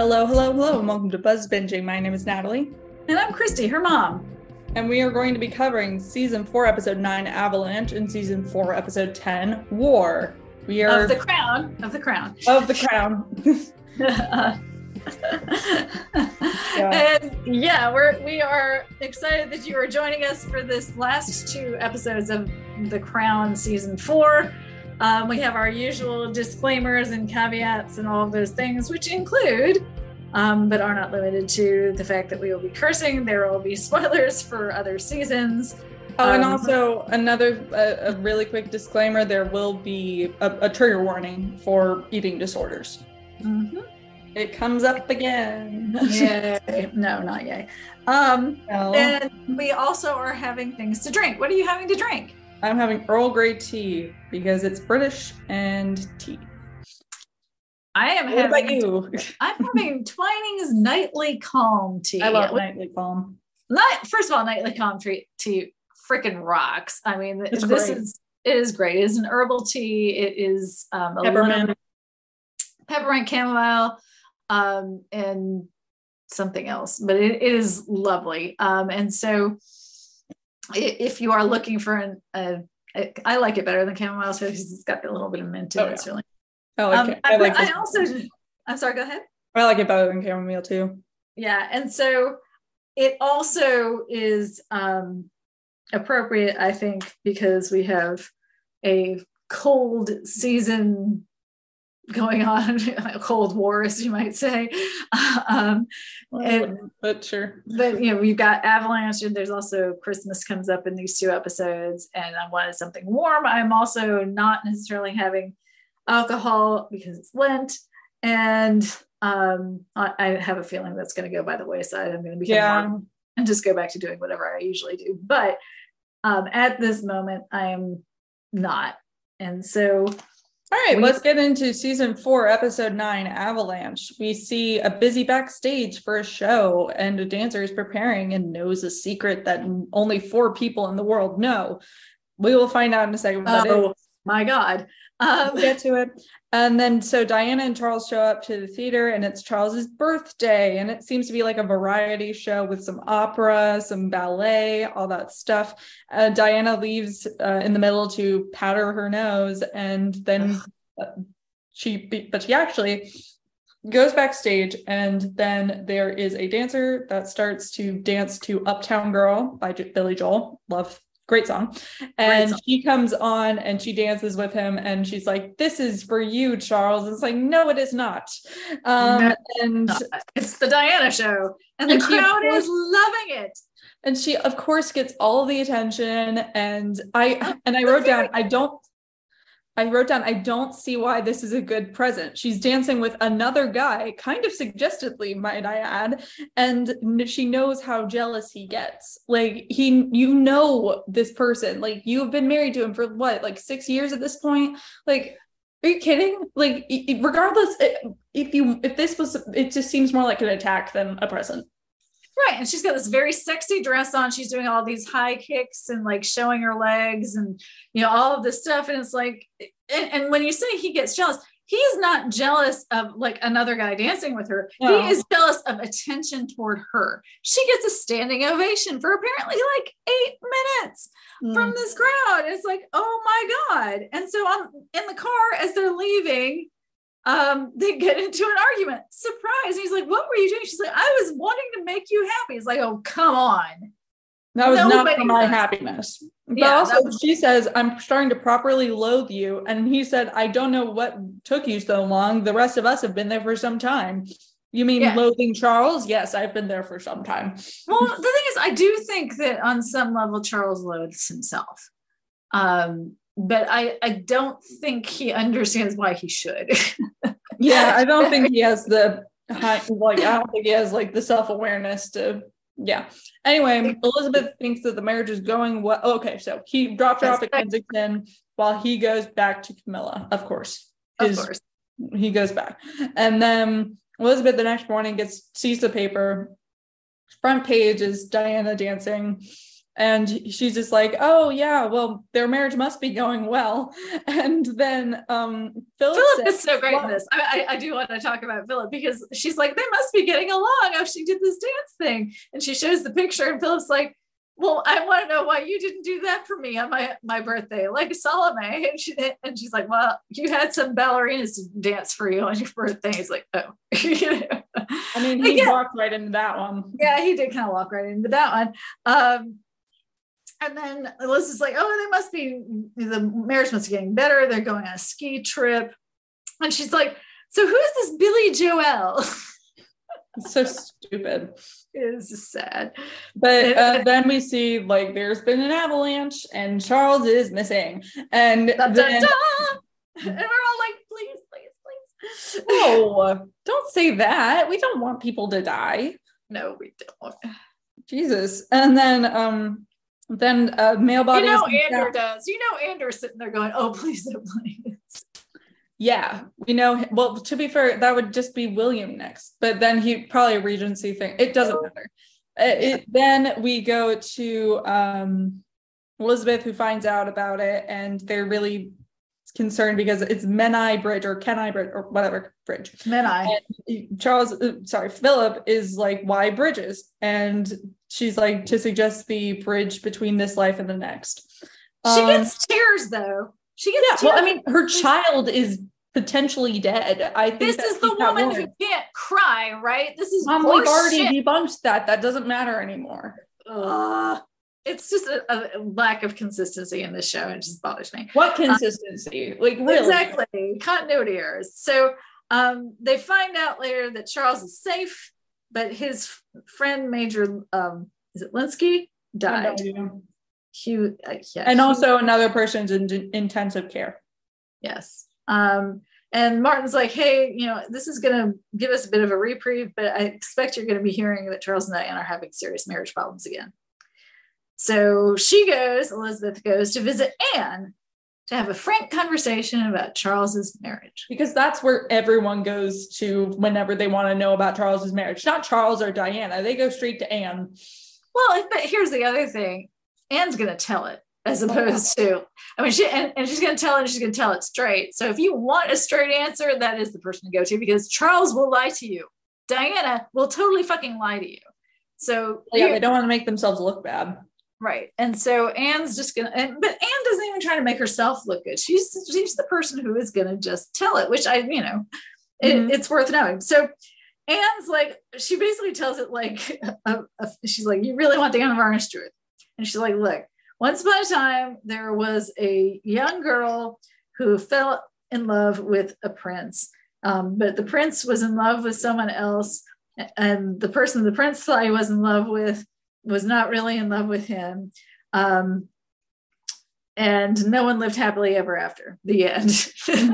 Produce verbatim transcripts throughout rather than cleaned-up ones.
Hello, hello, hello, and welcome to Buzz Binging. My name is Natalie. And I'm Christy, her mom. And we are going to be covering Season four, Episode nine, Avalanche, and Season four, Episode ten, War. We are... Of the Crown. Of the Crown. Of the Crown. uh, yeah. And yeah, we're, we are excited that you are joining us for this last two episodes of The Crown Season four. Um, we have our usual disclaimers and caveats and all of those things, which include, um, but are not limited to, the fact that we will be cursing. There will be spoilers for other seasons. Oh, and um, also another a, a really quick disclaimer, there will be a, a trigger warning for eating disorders. Mm-hmm. It comes up again. Yay. No, not yay. Um, no. And we also are having things to drink. What are you having to drink? I'm having Earl Grey tea because it's British and tea. I am what having. About you? I'm having Twinings Nightly Calm tea. I love Nightly Calm. Not first of all, Nightly Calm tea, tea freaking rocks. I mean, it's this great. is it is great. It is an herbal tea. It is um, a peppermint, peppermint chamomile, um, and something else, but it, it is lovely. Um, and so. If you are looking for an, a, a, I like it better than chamomile because it's got a little bit of mint in oh, it. It's yeah. really. I like um, it. I, I, like I also. I'm sorry. Go ahead. I like it better than chamomile too. Yeah, and so it also is um, appropriate, I think, because we have a cold season going on, a cold war, as you might say. Um, well, and, but sure. But, you know, we've got Avalanche, and there's also Christmas comes up in these two episodes, and I wanted something warm. I'm also not necessarily having alcohol because it's Lent, and um, I, I have a feeling that's going to go by the wayside. I'm going to become yeah. warm and just go back to doing whatever I usually do. But um, at this moment, I am not. And so... All right, we, let's get into season four, episode nine, Avalanche. We see a busy backstage for a show, and a dancer is preparing and knows a secret that only four people in the world know. We will find out in a second what oh, that is. My God. Um, we'll get to it. And then so Diana and Charles show up to the theater, and it's Charles's birthday, and it seems to be like a variety show with some opera, some ballet, all that stuff. Uh, Diana leaves uh, in the middle to powder her nose, and then uh, she, but she actually goes backstage, and then there is a dancer that starts to dance to Uptown Girl by J- Billy Joel. Love. Great song. And song. She comes on and she dances with him, and she's like, "This is for you, Charles." And it's like, no, it is not. Um, no, and not. It's the Diana show, and, and the crowd course, is loving it. And she, of course, gets all the attention. And I and I wrote down, I don't. I wrote down, I don't see why this is a good present. She's dancing with another guy, kind of suggestively, might I add, and she knows how jealous he gets. Like, he, you know this person, like, you've been married to him for what, like six years at this point? Like, are you kidding? Like, regardless, if you, if this was, it just seems more like an attack than a present. Right. And she's got this very sexy dress on. She's doing all these high kicks and like showing her legs and, you know, all of this stuff. And it's like, and, and when you say he gets jealous, he's not jealous of like another guy dancing with her. No. He is jealous of attention toward her. She gets a standing ovation for apparently like eight minutes mm. from this crowd. It's like, oh my God. And so I'm in the car as they're leaving. Um, they get into an argument. Surprise. And he's like, "What were you doing?" She's like, "I was wanting to make you happy." He's like, "Oh, come on." That was Nobody not for my does. happiness. But yeah, also was- she says, "I'm starting to properly loathe you." And he said, "I don't know what took you so long. The rest of us have been there for some time." You mean yeah. loathing Charles? Yes, I've been there for some time. Well, the thing is, I do think that on some level, Charles loathes himself. Um, But I, I don't think he understands why he should. Yeah, I don't think he has the high, like, I don't think he has like the self-awareness to, yeah. Anyway, Elizabeth thinks that the marriage is going well. Okay, so he dropped her off at Kensington while he goes back to Camilla, of course. His, of course. He goes back. And then Elizabeth the next morning gets sees the paper. Front page is Diana dancing. And she's just like, oh yeah, well, their marriage must be going well. And then um Philip, Philip says, is so great well, in this. I, I, I do want to talk about Philip because she's like, they must be getting along. Oh, she did this dance thing. And she shows the picture and Philip's like, well, I want to know why you didn't do that for me on my, my birthday, like Salome. And she and she's like, well, you had some ballerinas to dance for you on your birthday. He's like, oh. I mean, he yeah. walked right into that one. Yeah, he did kind of walk right into that one. Um, and then Alyssa's like, oh, they must be, the marriage must be getting better. They're going on a ski trip. And she's like, so who is this Billy Joel? It's so stupid. It is just sad. But uh, then we see like there's been an avalanche and Charles is missing. And da, then da, da. And we're all like, please, please, please. No, don't say that. We don't want people to die. No, we don't. Jesus. And then um then uh male body. You know Andrew does. You know Andrew's sitting there going, oh, please, oh, please. Yeah, we know. Well, to be fair, that would just be William next, but then he probably a Regency thing. It doesn't matter. It, yeah. it, then we go to um, Elizabeth, who finds out about it, and they're really concerned because it's Menai Bridge or Kenai Bridge or whatever bridge. Menai. And Charles, uh, sorry, Philip is like, why bridges? And she's like, to suggest the bridge between this life and the next. She um, gets tears though. She gets yeah, well, I mean, her child is potentially dead. I think this is the woman who can't cry, right? This is Mom, we've already debunked that. That doesn't matter anymore. Ugh. It's just a, a lack of consistency in this show. It just bothers me. What consistency? Um, like really? Exactly. Continuity errors. So um, they find out later that Charles is safe, but his friend Major um, is it Linsky died. Hugh, uh, yeah, and Hugh, also another person's in d- intensive care. Yes. Um, and Martin's like, hey, you know, this is going to give us a bit of a reprieve, but I expect you're going to be hearing that Charles and Diane are having serious marriage problems again. So she goes, Elizabeth goes to visit Anne to have a frank conversation about Charles's marriage. Because that's where everyone goes to whenever they want to know about Charles's marriage. Not Charles or Diana. They go straight to Anne. Well, but here's the other thing. Anne's going to tell it as opposed to, I mean, she, and, and she's going to tell it and she's going to tell it straight. So if you want a straight answer, that is the person to go to because Charles will lie to you. Diana will totally fucking lie to you. So yeah, they don't want to make themselves look bad. Right. And so Anne's just going to, but Anne doesn't even try to make herself look good. She's, she's the person who is going to just tell it, which I, you know, it, mm-hmm. it's worth knowing. So Anne's like, she basically tells it like, a, a, she's like, you really want the unvarnished truth. And she's like, look, once upon a time, there was a young girl who fell in love with a prince. Um, but the prince was in love with someone else. And the person the prince thought he was in love with was not really in love with him. Um, and no one lived happily ever after. The end.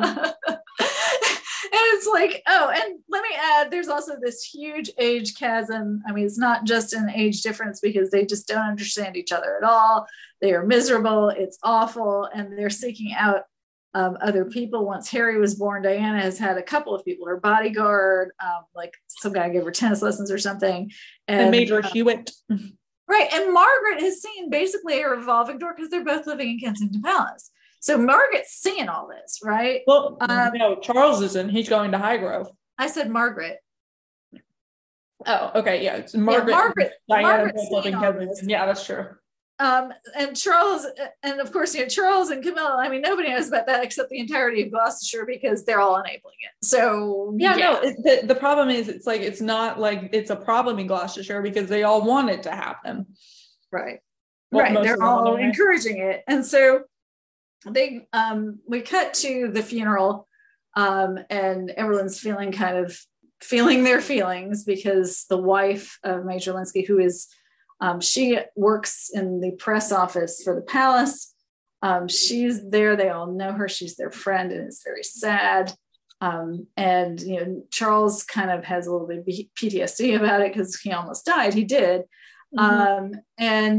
And it's like, oh, and let me add, there's also this huge age chasm. I mean, it's not just an age difference because they just don't understand each other at all. They are miserable. It's awful. And they're seeking out um, other people. Once Harry was born, Diana has had a couple of people, her bodyguard, um, like some guy gave her tennis lessons or something. And, and Major uh, Hewitt. Right. And Margaret has seen basically a revolving door because they're both living in Kensington Palace. So Margaret's seeing all this, right? Well, um, no, Charles isn't. He's going to Highgrove. I said Margaret. Oh, okay, yeah. It's Margaret. Yeah, Margaret. Margaret's living Kensington. Yeah, that's true. Um, and Charles, and of course, you know, Charles and Camilla. I mean, nobody knows about that except the entirety of Gloucestershire because they're all enabling it. So yeah, yeah. no. It, the, the problem is, it's like it's not like it's a problem in Gloucestershire because they all want it to happen. Right. Well, right. They're all encouraging it, and so. They um we cut to the funeral um and everyone's feeling kind of feeling their feelings because the wife of Major Linsky, who is um she works in the press office for the palace, um she's there, they all know her, she's their friend, and it's very sad. Um and you know, Charles kind of has a little bit of P T S D about it because he almost died. He did. Mm-hmm. um and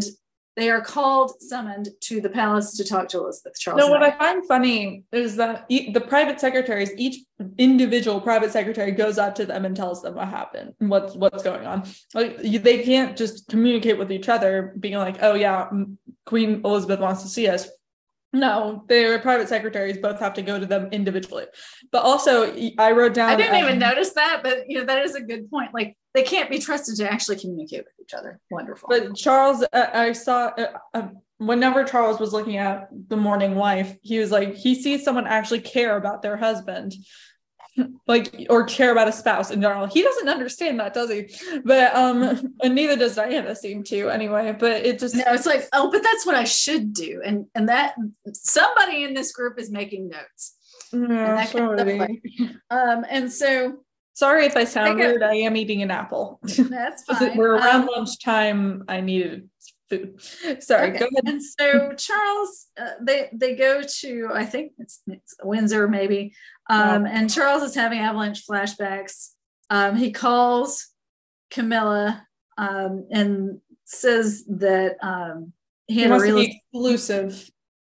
they are called, summoned to the palace to talk to Elizabeth. Charles. No, what I find funny is that e- the private secretaries, each individual private secretary goes up to them and tells them what happened, what's what's going on. Like you, they can't just communicate with each other, being like, "Oh yeah, Queen Elizabeth wants to see us." No, their private secretaries both have to go to them individually. But also, I wrote down. I didn't um, even notice that, but you know that is a good point. Like they can't be trusted to actually communicate with each other. Wonderful. But Charles, uh, I saw uh, uh, whenever Charles was looking at The Morning Wife, he was like, he sees someone actually care about their husband, like, or care about a spouse in general. He doesn't understand that, does he? But um, and neither does Diana seem to anyway. But it just no, it's like, oh, but that's what I should do, and and that somebody in this group is making notes. Yeah, sorry. Um, and so. Sorry if I sound I weird. I am eating an apple. That's fine. We're around um, lunchtime. I needed food. Sorry, okay. Go ahead. And so Charles, uh, they they go to, I think it's, it's Windsor maybe, um, yeah. And Charles is having avalanche flashbacks. Um, he calls Camilla um, and says that um, he, he had wants a real to be exclusive.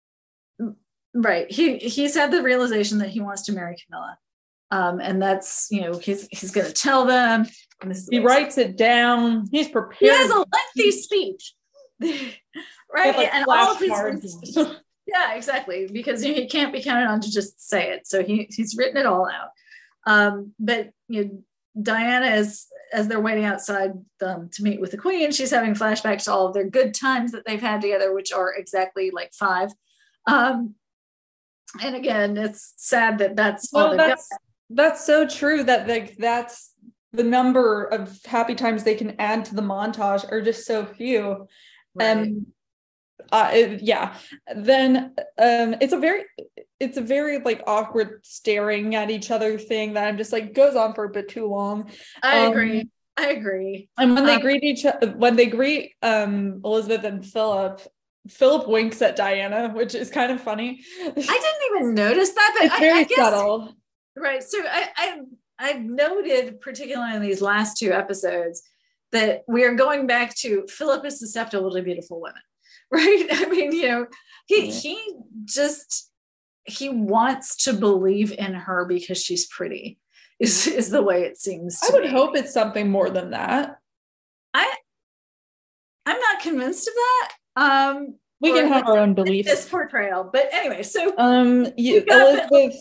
Right. He he's had the realization that he wants to marry Camilla. Um, and that's, you know, he's he's going to tell them. And this is he writes it down. He's prepared. He has a lengthy speech, right? Like and all of his, yeah, exactly, because he can't be counted on to just say it. So he he's written it all out. Um, but you know, Diana is, as they're waiting outside um, to meet with the Queen, she's having flashbacks to all of their good times that they've had together, which are exactly like five. Um, and again, it's sad that that's well, all they've that's, got. That's so true that like that's the number of happy times they can add to the montage are just so few. Right. And uh, it, yeah, then um, it's a very, it's a very like awkward staring at each other thing that I'm just like goes on for a bit too long. I um, agree. I agree. And when they um, greet each when they greet um, Elizabeth and Philip, Philip winks at Diana, which is kind of funny. I didn't even notice that, but it's I, very I guess, subtle. Right. So I, I I've noted, particularly in these last two episodes, that we are going back to Philip is susceptible to beautiful women. Right. I mean, you know, he yeah. he just he wants to believe in her because she's pretty, is, is the way it seems to I would me. hope it's something more than that. I I'm not convinced of that. Um we can have our own beliefs. This portrayal. But anyway, so um you, Elizabeth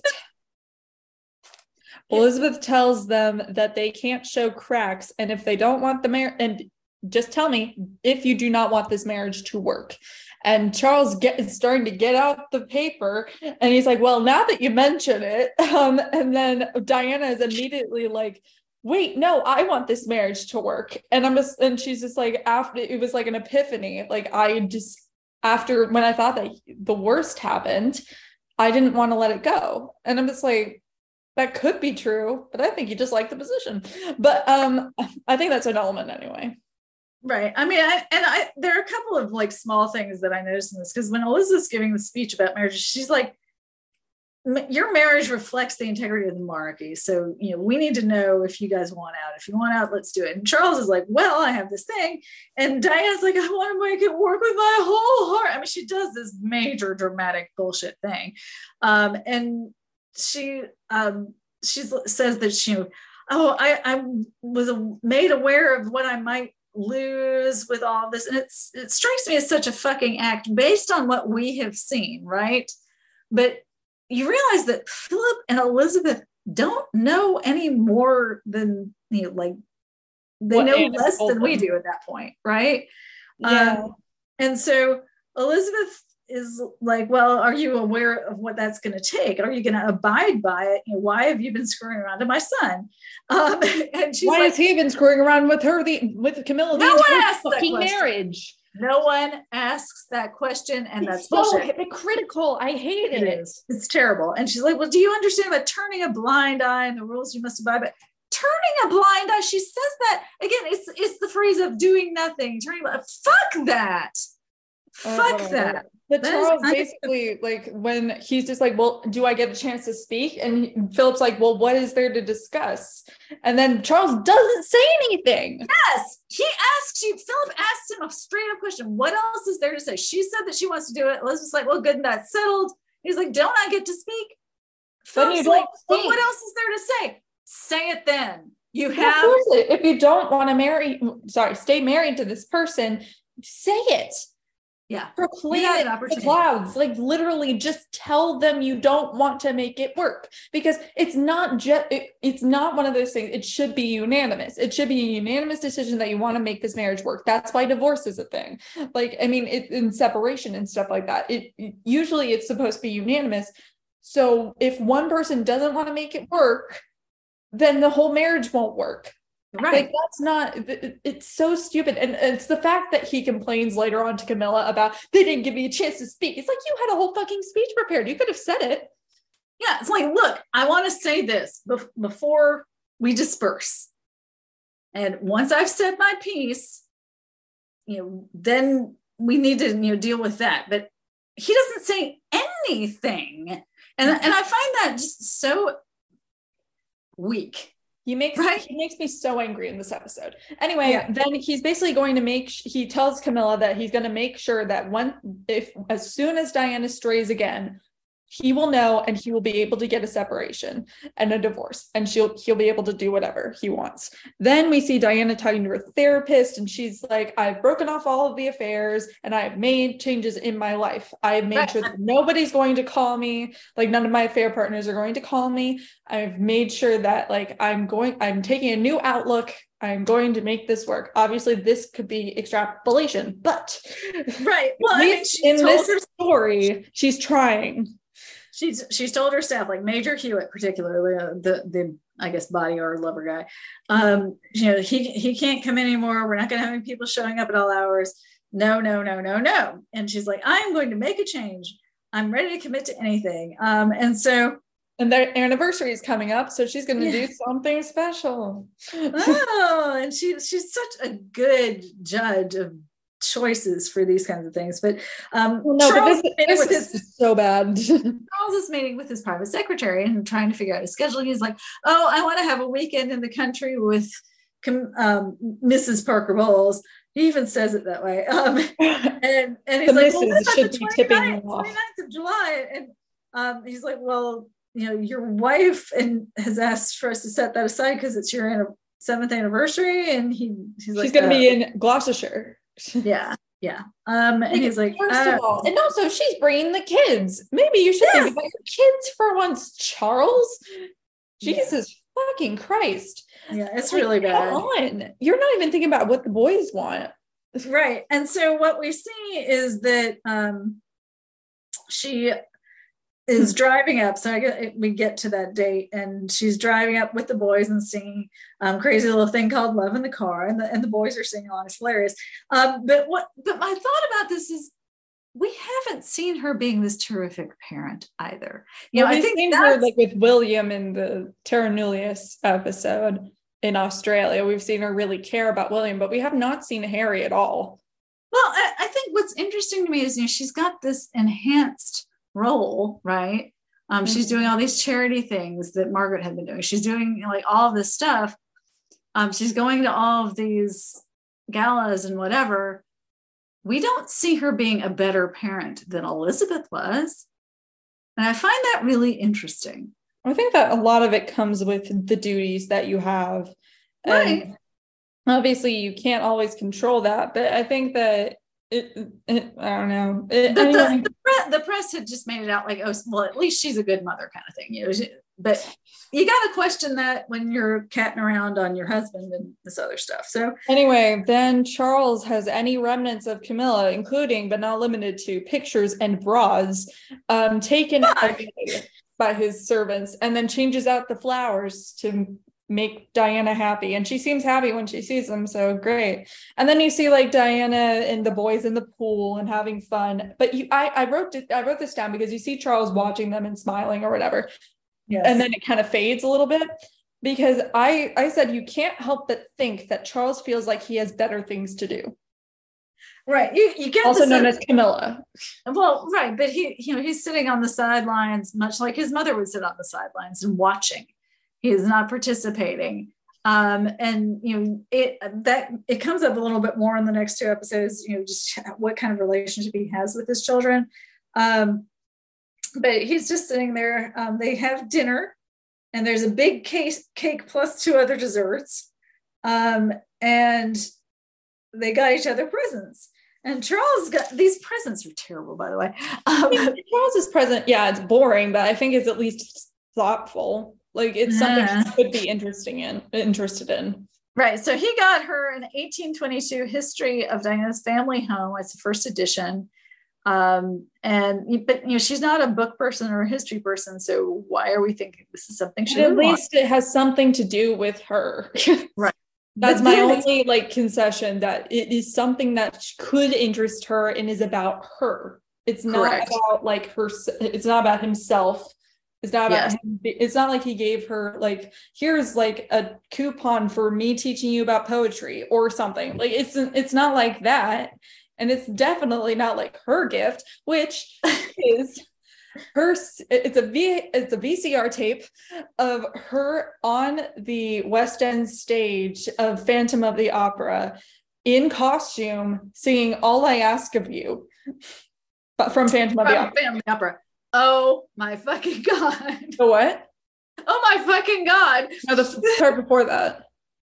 Elizabeth tells them that they can't show cracks, and if they don't want the marriage, and just tell me if you do not want this marriage to work. And Charles get, is starting to get out the paper, and he's like, well, now that you mention it, um, and then Diana is immediately like, wait, no, I want this marriage to work. And I'm just, and she's just like, after it was like an epiphany. Like I just, after when I thought that the worst happened, I didn't want to let it go. And I'm just like, that could be true, but I think you just like the position. But um, I think that's an element anyway. Right. I mean, I, and I, there are a couple of like small things that I noticed in this, because when Elizabeth's giving the speech about marriage, she's like, your marriage reflects the integrity of the monarchy. So, you know, we need to know if you guys want out. If you want out, let's do it. And Charles is like, well, I have this thing. And Diana's like, I want to make it work with my whole heart. I mean, she does this major dramatic bullshit thing. Um, and she um, she says that she, oh, I, I was made aware of what I might lose with all of this. And it's it strikes me as such a fucking act based on what we have seen, right? But you realize that Philip and Elizabeth don't know any more than, you know, like they what know Anna less than them. We do at that point, right? Yeah. Um, and so Elizabeth is like, well, are you aware of what that's going to take? Are you going to abide by it? You know, why have you been screwing around to my son? Um, and she's why like, has he been screwing around with her, the with Camilla, the no entire fucking marriage? No one asks that question, and it's that's so bullshit. Hypocritical. I hate it. It is. It's terrible. And she's like, well, do you understand about turning a blind eye and the rules you must abide by? Turning a blind eye. She says that again. It's it's the phrase of doing nothing. Turning. Fuck that. Uh, Fuck whatever. that. But That Charles is- basically, like, when he's just like, well, do I get a chance to speak? And Philip's like, well, what is there to discuss? And then Charles doesn't say anything. Yes, he asks you. Philip asked him a straight up question. What else is there to say? She said that she wants to do it. Let's just like, well, good, and that's settled. He's like, don't I get to speak? Then you Philip's don't like, well, speak. what else is there to say? Say it then. You Yeah, have seriously, if you don't want to marry, sorry, stay married to this person, say it. yeah. Proclaim You have it an to the opportunity. clouds. Like, literally just tell them you don't want to make it work, because it's not just it, it's not one of those things. It should be unanimous. It should be a unanimous decision that you want to make this marriage work. That's why divorce is a thing. Like, I mean, it, in separation and stuff like that, it, it usually it's supposed to be unanimous. So if one person doesn't want to make it work, then the whole marriage won't work. Right. Like, that's not, it's so stupid. And it's the fact that he complains later on to Camilla about, they didn't give me a chance to speak. It's like, you had a whole fucking speech prepared. You could have said it. Yeah. It's like, look, I want to say this bef- before we disperse. And once I've said my piece, you know, then we need to, you know, deal with that. But he doesn't say anything. And, and I find that just so weak. He makes Right. he makes me so angry in this episode. Anyway, Yeah. then he's basically going to make he tells Camilla that he's going to make sure that when if as soon as Diana strays again, he will know, and he will be able to get a separation and a divorce, and she'll he'll be able to do whatever he wants. Then we see Diana talking to her therapist, and she's like, I've broken off all of the affairs and I've made changes in my life. I've made Right. sure that nobody's going to call me, like none of my affair partners are going to call me. I've made sure that like I'm going I'm taking a new outlook. I'm going to make this work. Obviously, this could be extrapolation, but Right. Well, at I mean, least she's in told this her story, she's trying. she's she's told her staff, like Major Hewitt particularly, uh, the the I guess body or lover guy, um you know, he he can't come in anymore. We're not going to have any people showing up at all hours. No, no, no, no, no. And she's like, I'm going to make a change. I'm ready to commit to anything. Um and so And their anniversary is coming up, so she's going to Yeah. do something special. oh, and she she's such a good judge of choices for these kinds of things. But um Well, no, but Charles this, made it this with is his so bad. Charles is meeting with his private secretary and trying to figure out his schedule. He's like, oh, I want to have a weekend in the country with um, Missus Parker Bowles. He even says it that way. Um, and and he's The like, well, what missus about should the be tipping you 29th, off. 29th of July? And um, he's like, well, you know, your wife and has asked for us to set that aside because it's your an- seventh anniversary. And he he's like, She's going to uh, be in Gloucestershire. yeah, yeah. Um, and he's like, First uh, of all, and also she's bringing the kids. Maybe you should Yes. think about your kids for once, Charles. Yeah. Jesus fucking Christ. yeah, it's Like, really bad. Come on. You're not even thinking about what the boys want. Right. And so what we see is that um, she is driving up. So I get, we get to that date, and she's driving up with the boys and singing um, crazy little thing called Love in the Car. And the, and the boys are singing along. It's hilarious. Um, but what, but my thought about this is we haven't seen her being this terrific parent either. You know, Well, I we've think seen her that's, like with William in the Terra Nullius episode in Australia. We've seen her really care about William, but we have not seen Harry at all. well, I, I think what's interesting to me is, you know, she's got this enhanced role, right? Um, she's doing all these charity things that Margaret had been doing. She's doing, you know, like all of this stuff. Um, she's going to all of these galas and whatever. We don't see her being a better parent than Elizabeth was. And I find that really interesting. I think that a lot of it comes with the duties that you have. Right. And obviously you can't always control that, but I think that it, it I don't know. It, But anyway. the, the, press, the press had just made it out like, oh, well, at least she's a good mother kind of thing. You know, she, but you got to question that when you're catting around on your husband and this other stuff. So Anyway, then Charles has any remnants of Camilla, including but not limited to pictures and bras, um, taken away by his servants, and then changes out the flowers to make Diana happy. And she seems happy when she sees them, so great. And then you see like Diana and the boys in the pool and having fun. But you, I, I wrote it, I wrote this down because you see Charles watching them and smiling or whatever. yes. And then it kind of fades a little bit, because I, I said you can't help but think that Charles feels like he has better things to do. Right. You, you get also the known sense, as Camilla. well, right. But he, you know, he's sitting on the sidelines, much like his mother would sit on the sidelines and watching. He is not participating. Um, and you know, it that it comes up a little bit more in the next two episodes, you know, just what kind of relationship he has with his children. Um, but he's just sitting there. Um, they have dinner, and there's a big cake, cake plus two other desserts. Um, and they got each other presents. And Charles got these presents are terrible, by the way. Um, Charles's present, yeah, it's boring, but I think it's at least thoughtful. Like it's something uh, she could be interesting in, interested in. Right. So he got her an eighteen twenty-two History of Diana's Family Home. It's the first edition. Um, and but you know, she's not a book person or a history person. So why are we thinking this is something she But at would least want? it has something to do with her. Right. That's But my then- only like concession, that it is something that could interest her and is about her. It's not Correct. about like her. It's not about himself. It's not about Yes. him. It's not like he gave her like, here's like a coupon for me teaching you about poetry or something. Like it's it's not like that. And it's definitely not like her gift, which is her. It's a V it's a V C R tape of her on the West End stage of Phantom of the Opera in costume singing All I Ask of You, but from Phantom of the From Opera. Phantom of the Opera. Oh my fucking God. The what? Oh my fucking God. No, the part before that.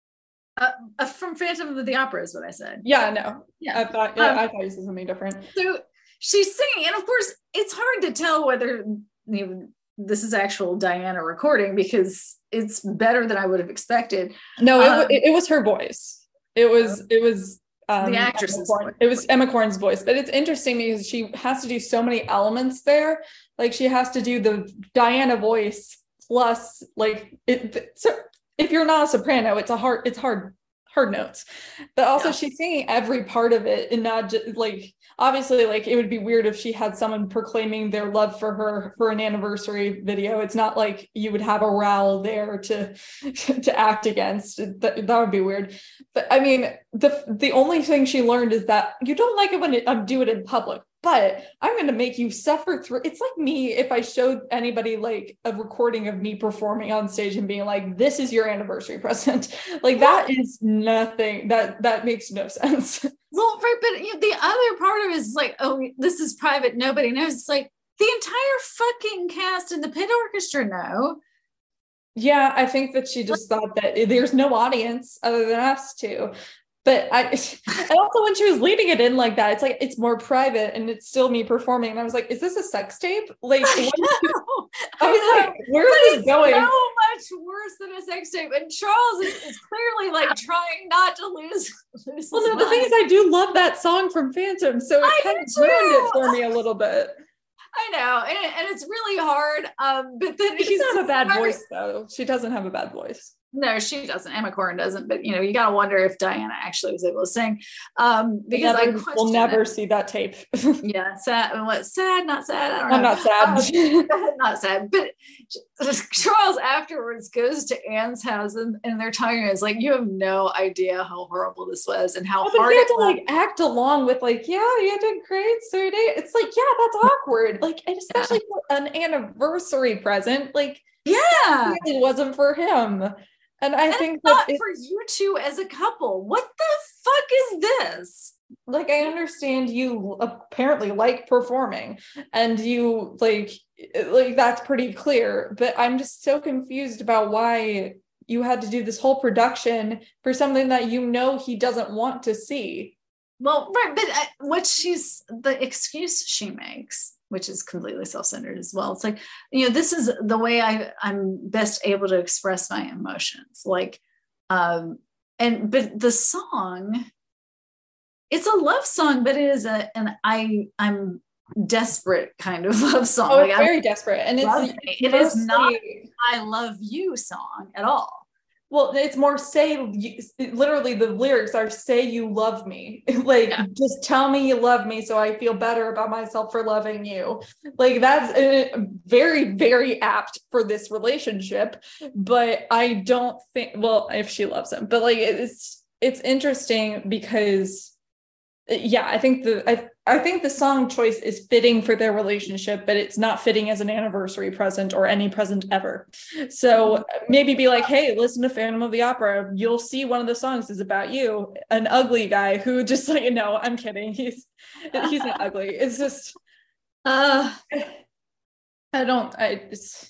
Uh, uh, from Phantom of the Opera is what I said. Yeah, no. Yeah. I thought yeah, Um, I thought you said something different. So she's singing, and of course, it's hard to tell whether you know, this is actual Diana recording because it's better than I would have expected. No, it, Um, it, it was her voice. It was it was um, The actress's Emma Corrin. voice. It was Emma Corrin's voice, but it's interesting because she has to do so many elements there. Like she has to do the Diana voice plus like it. So if you're not a soprano, it's a hard it's hard hard notes, but also Yeah. she's singing every part of it and not just like. Obviously, like it would be weird if she had someone proclaiming their love for her for an anniversary video. It's not like you would have a Raoul there to to act against. That, that would be weird. But I mean, the the only thing she learned is that you don't like it when it, I do it in public, but I'm going to make you suffer through. It's like me if I showed anybody like a recording of me performing on stage and being like, "This is your anniversary present." Like that is nothing. That that makes no sense. Well, right, but you know, the other part of it is like, oh, this is private. Nobody knows. It's like the entire fucking cast and the pit orchestra know. Yeah, I think that she just thought that there's no audience other than us two. But I, and also when she was leading it in like that, it's like it's more private and it's still me performing. And I was like, is this a sex tape? Like, I, what- know, I was I know. like, where But is this it's going? so much worse than a sex tape. And Charles is, is clearly like trying not to lose. lose Well, his no, the thing is, mind. I do love that song from Phantom, so it I kind of do ruined it too. for me a little bit. I know, and, and it's really hard. Um, but then She doesn't have a bad First- voice, though. She doesn't have a bad voice. No, she doesn't. Emma Corrin doesn't. But you know, you gotta wonder if Diana actually was able to sing. Um, because I Never- question we'll never it. see that tape. Yeah, sad. What sad? Not sad. I don't know. I'm not sad. Um, not sad, but Charles afterwards goes to Anne's house and, and they're talking. It's like you have no idea how horrible this was and how Oh, but hard he had it to was. like act along with like, yeah, you did great, sweetie. It's like, yeah, that's awkward. Like, and especially for an anniversary present, like Yeah, it really wasn't for him. And I and think it's not that for you two as a couple. What the fuck is this? like I understand you apparently like performing and you like like that's pretty clear, but I'm just so confused about why you had to do this whole production for something that you know he doesn't want to see. Well, right, but uh, what she's the excuse she makes, which is completely self-centered as well. It's like, you know, this is the way I I'm best able to express my emotions. Like, um, and but the song, it's a love song, but it is a an I I'm desperate kind of love song. Oh, Like, it's I very desperate. And it's love me. It is not mostly- I love you song at all. well, it's more say you- literally the lyrics are say you love me. Like Yeah. just tell me you love me so I feel better about myself for loving you. Like that's uh, very very apt for this relationship, but I don't think well if she loves him. But like it's it's interesting because Yeah, I think the I, I think the song choice is fitting for their relationship, but it's not fitting as an anniversary present or any present ever. So maybe be like, hey, listen to Phantom of the Opera. You'll see one of the songs is about you, an ugly guy who just like, you know, I'm kidding. He's he's not ugly. It's just uh I don't I it's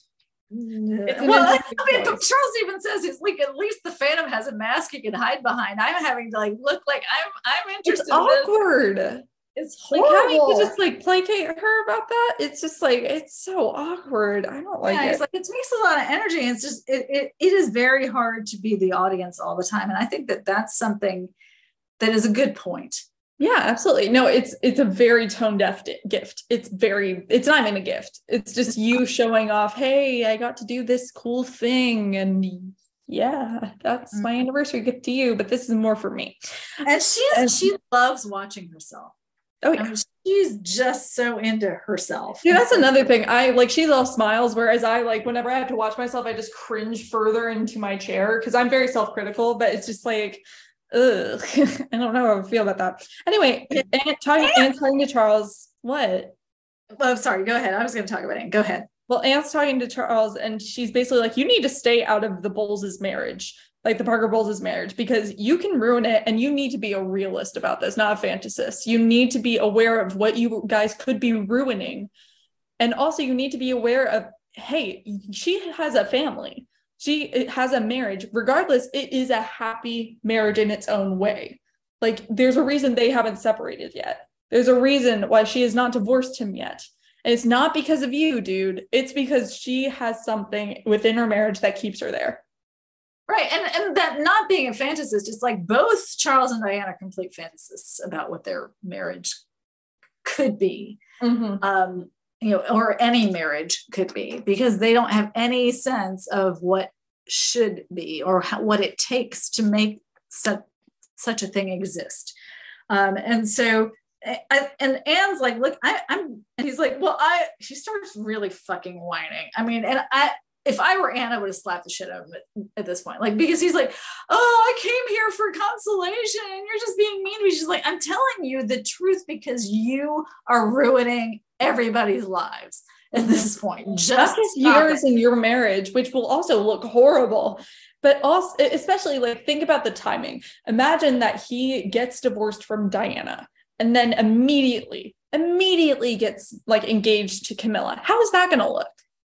It's well, I mean, Charles even says it's like at least the Phantom has a mask he can hide behind. I'm having to like look like I'm I'm interested. It's awkward. In this. It's horrible. Like having to just like placate her about that. It's just like it's so awkward. I don't like yeah, it. It's like it takes a lot of energy. It's just it, it it is very hard to be the audience all the time, and I think that that's something that is a good point. Yeah, absolutely. No, it's it's a very tone deaf gift. It's very, it's not even a gift. It's just you showing off, hey, I got to do this cool thing. And yeah, that's my anniversary gift to you, but this is more for me. And she and she loves watching herself. Oh yeah. I mean, she's just so into herself. Yeah, that's another thing. I like, she's all smiles, whereas I like, whenever I have to watch myself, I just cringe further into my chair because I'm very self-critical, but it's just like, ugh, I don't know how I feel about that. Anyway, Aunt talking, Aunt's talking to Charles. What? Oh, sorry. Go ahead. I was going to talk about it. Go ahead. Well, Aunt's talking to Charles, and she's basically like, "You need to stay out of the Bowles' marriage, like the Parker Bowles' marriage, because you can ruin it, and you need to be a realist about this, not a fantasist. You need to be aware of what you guys could be ruining, and also you need to be aware of, hey, she has a family." She has a marriage. Regardless, it is a happy marriage in its own way. Like, there's a reason they haven't separated yet. There's a reason why she has not divorced him yet. And it's not because of you, dude. It's because she has something within her marriage that keeps her there. Right. And, and that not being a fantasist, it's like both Charles and Diana are complete fantasists about what their marriage could be. Mm-hmm. Um, you know, or any marriage could be, because they don't have any sense of what should be or how, what it takes to make such such a thing exist. Um, and so, I, and Anne's like, look, I, I'm, and he's like, well, I, she starts really fucking whining. I mean, and I, if I were Anne, I would have slapped the shit out of him at, at this point. Like, because he's like, oh, I came here for consolation and you're just being mean to me. She's like, I'm telling you the truth because you are ruining everybody's lives at this point. Just yours in your marriage, which will also look horrible. But also, especially like, think about the timing. Imagine that he gets divorced from Diana and then immediately, immediately gets like engaged to Camilla. How is that going to look?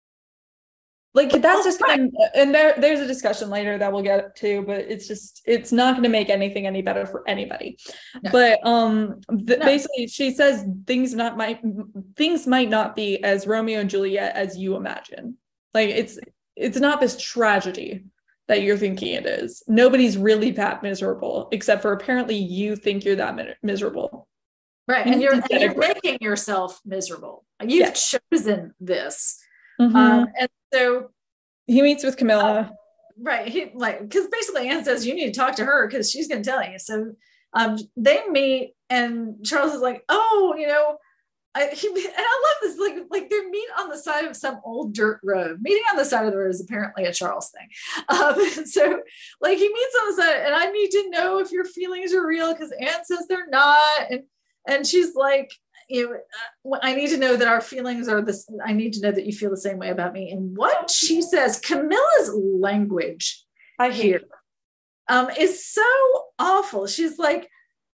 Like, that's just kind of, and there, there's a discussion later that we'll get to, but it's just, it's not going to make anything any better for anybody. No. But um, th- no. basically, she says things not might things might not be as Romeo and Juliet as you imagine. Like, it's it's not this tragedy that you're thinking it is. Nobody's really that miserable, except for apparently you think you're that mi- miserable. Right, and, and you're, and you're making yourself miserable. You've yes. chosen this. Mm-hmm. Um, and so he meets with Camilla. Uh, right. He like, because basically Anne says, you need to talk to her because she's going to tell you. So um, they meet and Charles is like, oh, you know, I, he, and I love this. Like, like they meet on the side of some old dirt road. Meeting on the side of the road is apparently a Charles thing. Um, so like he meets on the side and I need to know if your feelings are real because Anne says they're not. And, and she's like, you know, I need to know that our feelings are this. I need to know that you feel the same way about me. And what she says, Camilla's language I hear um, is so awful. She's like,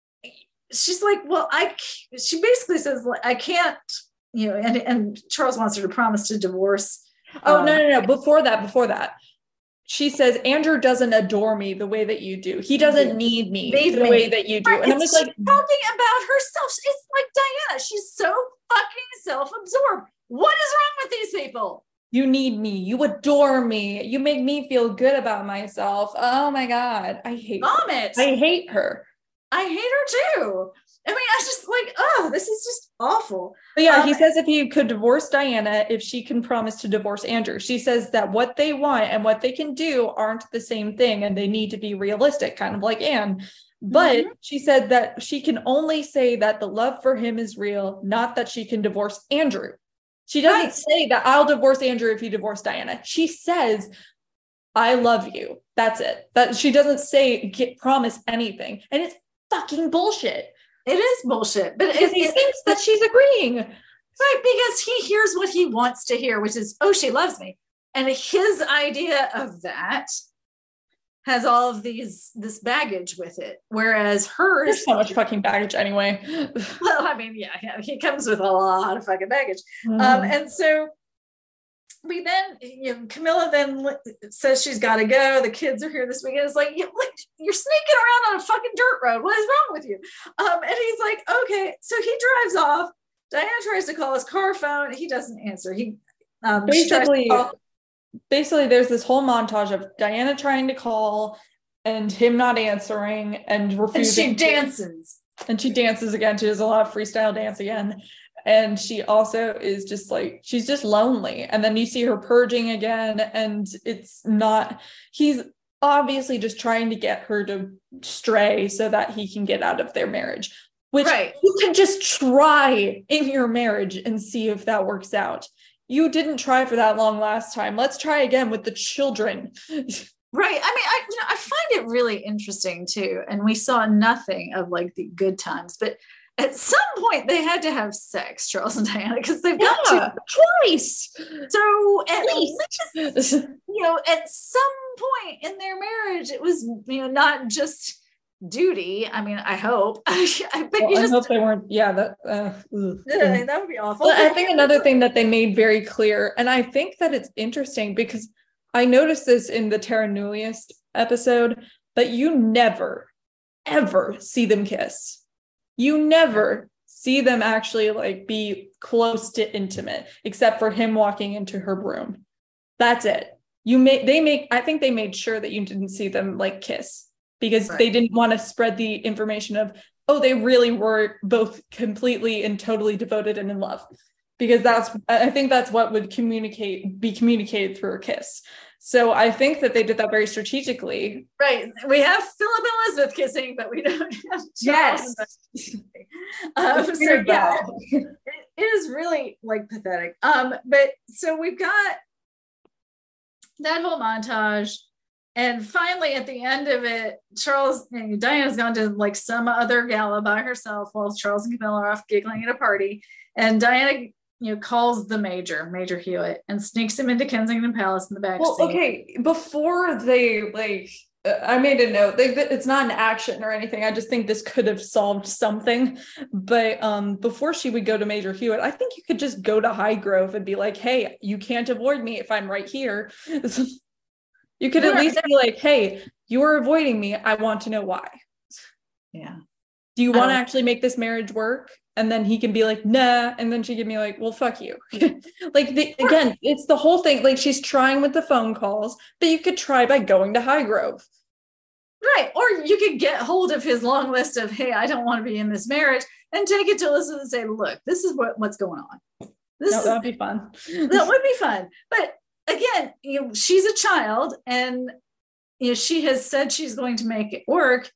she's like, well, I, she basically says, I can't, you know, and, and Charles wants her to promise to divorce. Oh, um, no, no, no. Before that, before that. She says, Andrew doesn't adore me the way that you do. He doesn't need me need the me. way that you do. Right. And I'm just like, talking about herself. It's like Diana. She's so fucking self-absorbed. What is wrong with these people? You need me. You adore me. You make me feel good about myself. Oh my God. I hate Vomit. her. I hate her. I hate her too. I mean, I just like, oh, this is just awful. But yeah, um, he says if he could divorce Diana, if she can promise to divorce Andrew. She says that what they want and what they can do aren't the same thing and they need to be realistic, kind of like Anne. But mm-hmm. she said that she can only say that the love for him is real, not that she can divorce Andrew. She doesn't right. say that I'll divorce Andrew if you divorce Diana. She says, I love you. That's it. That she doesn't say, get, promise anything. And it's fucking bullshit. It is bullshit, but because it, he it, thinks that she's agreeing. Right, because he hears what he wants to hear, which is, oh, she loves me. And his idea of that has all of these, this baggage with it. Whereas hers. There's so much fucking baggage anyway. Well, I mean, yeah, yeah, he comes with a lot of fucking baggage. Mm-hmm. Um, and so we then, you know, Camilla then says she's got to go. The kids are here this weekend. It's like, you, like, you're sneaking around on a fucking dirt road. What is wrong with you? Um, and he's like, okay. So he drives off. Diana tries to call his car phone. He doesn't answer. He um, basically, basically, there's this whole montage of Diana trying to call and him not answering and refusing. And she dances. And she dances again. She does a lot of freestyle dance again. And she also is just like, she's just lonely. And then you see her purging again. And it's not, he's obviously just trying to get her to stray so that he can get out of their marriage. Which right. You can just try in your marriage and see if that works out. You didn't try for that long last time. Let's try again with the children. Right. I mean, I you know, I find it really interesting too. And we saw nothing of like the good times, but at some point they had to have sex, Charles and Diana, because they've got yeah, to twice. So at least, you know, at some point in their marriage, it was, you know, not just duty. I mean, I hope. but well, you I just, hope they weren't. Yeah, that uh, yeah, that would be awful. But I think another thing that they made very clear, and I think that it's interesting because I noticed this in the Terra Nullius episode, but you never, ever see them kiss. You never see them actually like be close to intimate, except for him walking into her room. That's it. You make they make. I think they made sure that you didn't see them like kiss. Because right. They didn't want to spread the information of, oh, they really were both completely and totally devoted and in love. Because that's, I think that's what would communicate, be communicated through a kiss. So I think that they did that very strategically. Right. We have Philip and Elizabeth kissing, but we don't have Yes. um, so yeah, it, it is really like pathetic. Um, but so we've got that whole montage. And finally, at the end of it, Charles, you know, Diana's gone to like some other gala by herself while Charles and Camilla are off giggling at a party. And Diana, you know, calls the Major, Major Hewitt, and sneaks him into Kensington Palace in the back well, seat. Okay, before they like, uh, I made a note. They, it's not an action or anything. I just think this could have solved something. But um, before she would go to Major Hewitt, I think you could just go to Highgrove and be like, "Hey, you can't avoid me if I'm right here." You could at least be like, hey, you're avoiding me. I want to know why. Yeah. Do you want to actually make this marriage work? And then he can be like, nah. And then she can be like, well, fuck you. Like, the, again, it's the whole thing. Like, she's trying with the phone calls, but you could try by going to Highgrove. Right. Or you could get hold of his long list of, hey, I don't want to be in this marriage, and take it to Elizabeth and say, look, this is what, what's going on. This no, is, that'd be fun. That would be fun. But again, you know, she's a child, and you know, she has said she's going to make it work,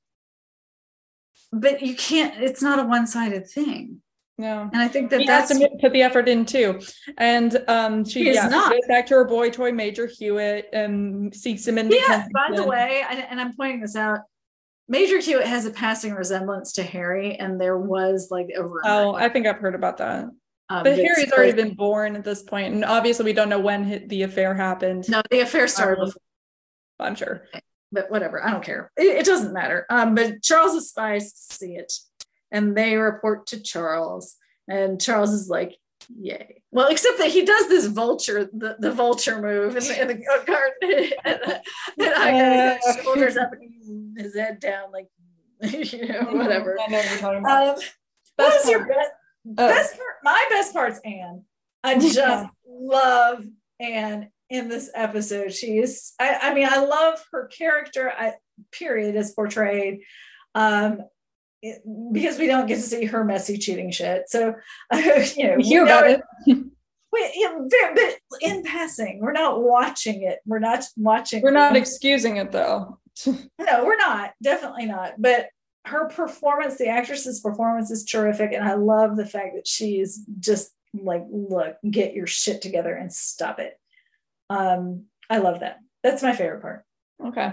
but you can't, it's not a one-sided thing. No. And I think that she that's has to put the effort in too. And um she, yeah, she goes back to her boy toy Major Hewitt and seeks him in. Yeah, by the way, I, and I'm pointing this out, Major Hewitt has a passing resemblance to Harry, and there was like a rumor. Oh, I think I've heard about that. Um, but Harry's already been born at this point, and obviously we don't know when the affair happened. No, the affair started um, before. I'm sure. But whatever, I don't care. It, it doesn't matter. Um, but Charles's spies see it, and they report to Charles, and Charles is like, yay. Well, except that he does this vulture, the, the vulture move in the, in the garden, and, and I got his shoulders up and his head down, like, you know, whatever. I know what you're talking about. Um, what is your best? Oh. Best part, my best part's Anne. I just yeah. love Anne in this episode. She is, I, I mean, I love her character, I, period, as portrayed, um, it, because we don't get to see her messy cheating shit. So, uh, you know, we hear about it. it. We, you know, but in passing, we're not watching it. We're not watching. We're not excusing it, though. No, we're not. Definitely not. But her performance, the actress's performance is terrific. And I love the fact that she's just like, look, get your shit together and stop it. Um, I love that. That's my favorite part. Okay.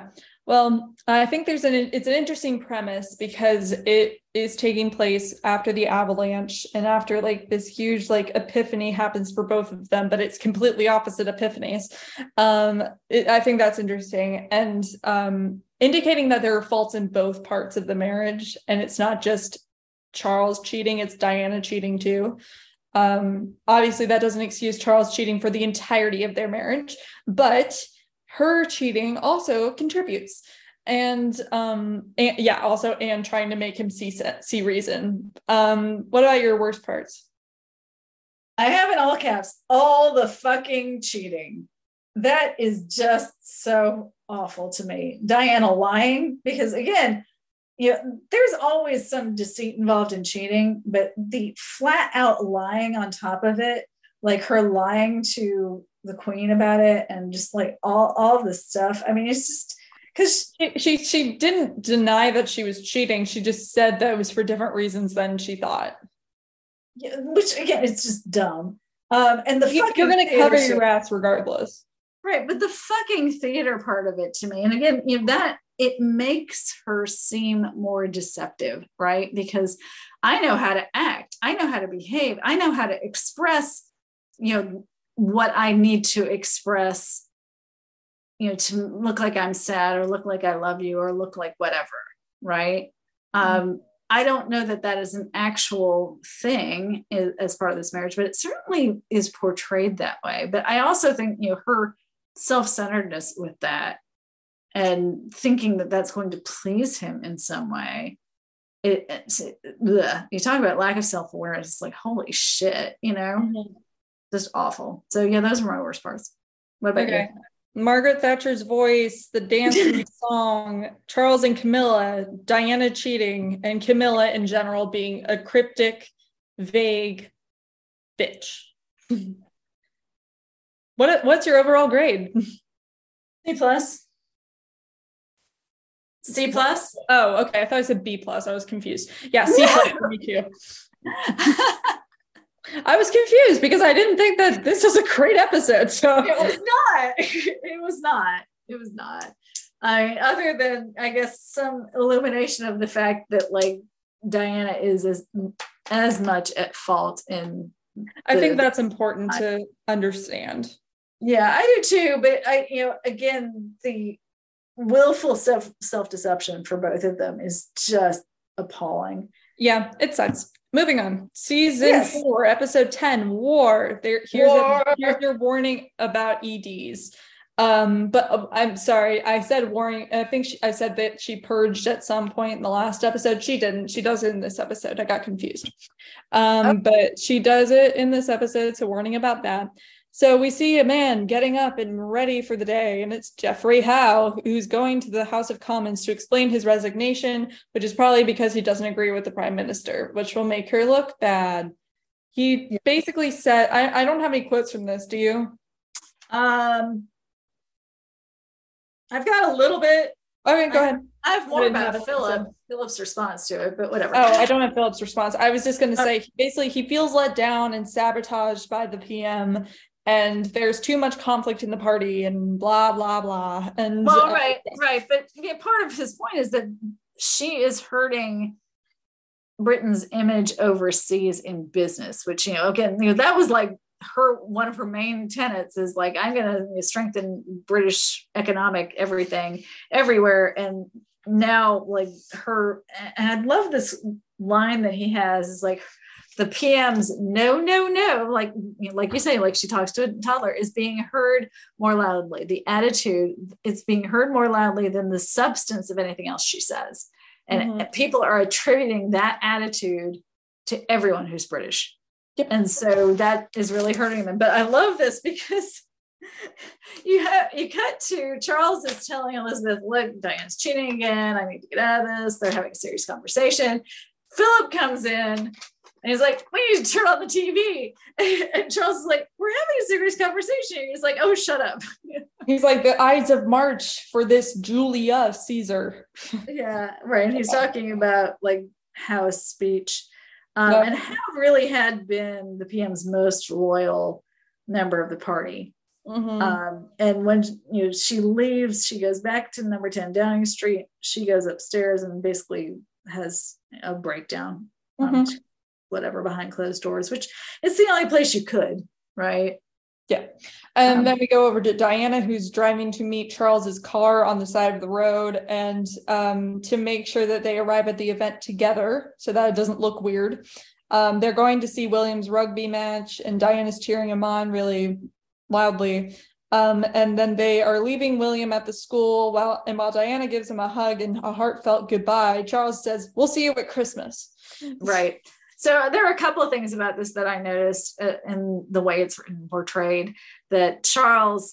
Well, I think there's an it's an interesting premise because it is taking place after the avalanche and after like this huge like epiphany happens for both of them, but it's completely opposite epiphanies. Um, it, I think that's interesting and um, indicating that there are faults in both parts of the marriage, and it's not just Charles cheating, it's Diana cheating too. Um, obviously, that doesn't excuse Charles cheating for the entirety of their marriage, but her cheating also contributes. And, um, and yeah, also, and trying to make him see see reason. Um, what about your worst parts? I have in all caps, all the fucking cheating. That is just so awful to me. Diana lying, because again, you know, there's always some deceit involved in cheating, but the flat out lying on top of it, like her lying to the queen about it and just like all, all this stuff. I mean, it's just because she, she she didn't deny that she was cheating. She just said that it was for different reasons than she thought. Yeah, which again, it's just dumb. Um, and the you, fucking you're going to cover shit. your ass regardless. Right. But the fucking theater part of it to me, and again, you know, that it makes her seem more deceptive, right? Because I know how to act. I know how to behave. I know how to express, you know, what I need to express, you know, to look like I'm sad or look like I love you or look like whatever, right? Mm-hmm. Um, I don't know that that is an actual thing as part of this marriage, but it certainly is portrayed that way. But I also think, you know, her self-centeredness with that and thinking that that's going to please him in some way, it, it's, ugh. You talk about lack of self-awareness, it's like, holy shit, you know, mm-hmm. just awful. So yeah, those are my worst parts. What about okay. you? Margaret Thatcher's voice, the dance and song, Charles and Camilla, Diana cheating, and Camilla in general being a cryptic, vague bitch. What what's your overall grade? C plus. C plus? Oh, okay. I thought I said B plus. I was confused. Yeah, C plus for me too. I was confused because I didn't think that this was a great episode. So it was not. It was not. It was not. I mean, other than I guess some illumination of the fact that like Diana is as as much at fault in. The, I think that's important to understand. Yeah, I do too. But I, you know, again, the willful self self deception for both of them is just appalling. Yeah, it sucks. Moving on. Season yes. four, episode ten, War. There, here's, War. A, here's your warning about E Ds. Um, but uh, I'm sorry, I said warning. I think she, I said that she purged at some point in the last episode. She didn't. She does it in this episode. I got confused. Um, oh. But she does it in this episode. So warning about that. So we see a man getting up and ready for the day, and it's Geoffrey Howe, who's going to the House of Commons to explain his resignation, which is probably because he doesn't agree with the Prime Minister, which will make her look bad. He basically said, I, I don't have any quotes from this, do you? Um, I've got a little bit. Okay, go I, ahead. I have more about Philip, Philip's response to it, but whatever. Oh, I don't have Philip's response. I was just going to say, basically, he feels let down and sabotaged by the P M, and there's too much conflict in the party and blah, blah, blah. And well, uh, right, right. But yeah, part of his point is that she is hurting Britain's image overseas in business, which, you know, again, you know, that was like her, one of her main tenets is like, I'm going to strengthen British economic everything everywhere. And now like her, and I love this line that he has is like, the P M's no, no, no, like, you know, like you say, like she talks to a toddler, is being heard more loudly. The attitude is being heard more loudly than the substance of anything else she says. And mm-hmm. people are attributing that attitude to everyone who's British. Yep. And so that is really hurting them. But I love this because you have you cut to Charles is telling Elizabeth, look, Diane's cheating again. I need to get out of this. They're having a serious conversation. Philip comes in. And he's like, we need to turn on the T V. And Charles is like, we're having a serious conversation. He's like, oh, shut up. He's like, the Ides of March for this Julia Caesar. Yeah, right. And he's talking about like Howe's speech. Um, yep. And Howe really had been the P M's most loyal member of the party. Mm-hmm. Um, and when you know she leaves, she goes back to number ten Downing Street. She goes upstairs and basically has a breakdown, um, Mm-hmm. whatever, behind closed doors, which is the only place you could, right? Yeah. And Um, then we go over to Diana, who's driving to meet Charles's car on the side of the road, and um, to make sure that they arrive at the event together so that it doesn't look weird. Um, they're going to see William's rugby match, and Diana's cheering him on really loudly. Um, and then they are leaving William at the school, while and while Diana gives him a hug and a heartfelt goodbye, Charles says, "We'll see you at Christmas." Right. So there are a couple of things about this that I noticed uh, in the way it's written, portrayed, that Charles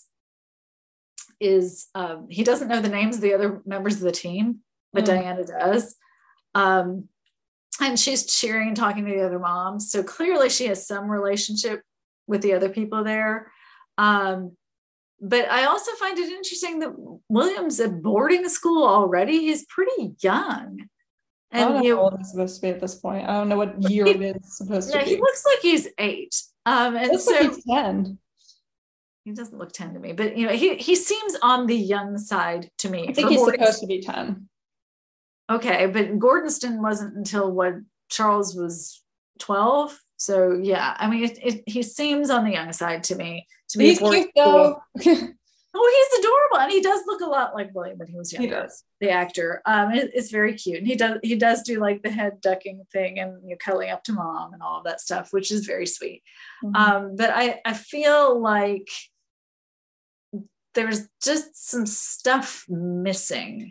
is, um, he doesn't know the names of the other members of the team, but mm. Diana does. Um, and she's cheering and talking to the other moms. So clearly she has some relationship with the other people there. Um, but I also find it interesting that William's at boarding school already. He's pretty young. And I don't know you, how old he's supposed to be at this point. I don't know what year he, it is supposed yeah, to be. He looks like he's eight. Um, and so like he's ten. He doesn't look ten to me, but you know, he he seems on the young side to me. I think he's supposed to be ten. Okay, but Gordonston wasn't until what, Charles was twelve. So yeah, I mean, it, it, he seems on the young side to me. To be he's cute though. Oh, he's adorable, and he does look a lot like William when he was younger. He does. The actor, um, it, it's very cute, and he does he does do like the head ducking thing and you know, cuddling up to mom and all of that stuff, which is very sweet. Mm-hmm. Um, but I I feel like there's just some stuff missing.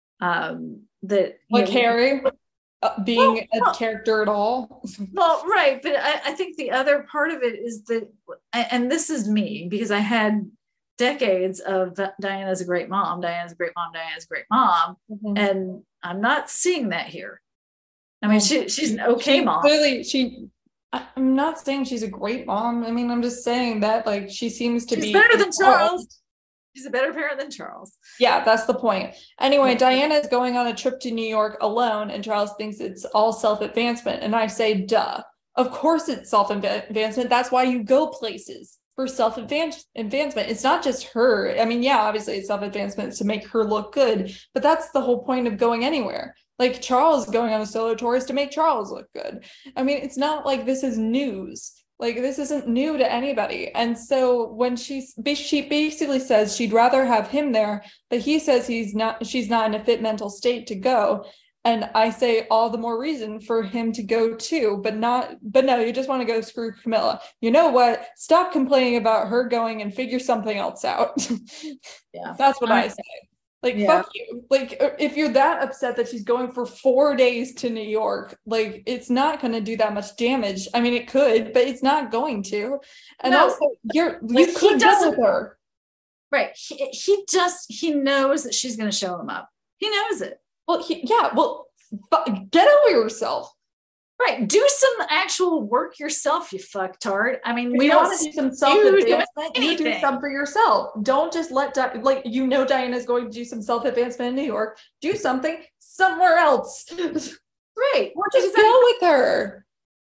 Um, that like know, Harry uh, being well, a well, character at all. Well, right, but I, I think the other part of it is that, and this is me because I had decades of Diana's a great mom, Diana's a great mom, Diana's a great mom. Mm-hmm. And I'm not seeing that here. I mean, she, she's an okay she mom. Clearly, she, I'm not saying she's a great mom. I mean, I'm just saying that like she seems to she's be better than Charles. She's a better parent than Charles. Yeah, that's the point. Anyway, yeah. Diana is going on a trip to New York alone, and Charles thinks it's all self-advancement. And I say, duh. Of course it's self-advancement. That's why you go places. For self-advancement. It's not just her. I mean, yeah, obviously it's self-advancement to make her look good, but that's the whole point of going anywhere. Like Charles going on a solo tour is to make Charles look good. I mean, it's not like this is news. Like this isn't new to anybody. And so when she's she basically says she'd rather have him there, but he says he's not she's not in a fit mental state to go. And I say all the more reason for him to go too, but not, but no, you just want to go screw Camilla. You know what? Stop complaining about her going and figure something else out. Yeah. That's what I, I say. Like, yeah. Fuck you. Like, if you're that upset that she's going for four days to New York, like, it's not going to do that much damage. I mean, it could, but it's not going to. And no, also, you're, you like, could go with her. Right. He, he just, he knows that she's going to show him up. He knows it. Well, he, yeah, well, get over yourself. Right. Do some actual work yourself, you fucktard. I mean, if we you don't want to do some self-advancement. You do some for yourself. Don't just let, Di- like, you know, Diana's going to do some self-advancement in New York. Do something somewhere else. Right. Or just exactly. Go with her.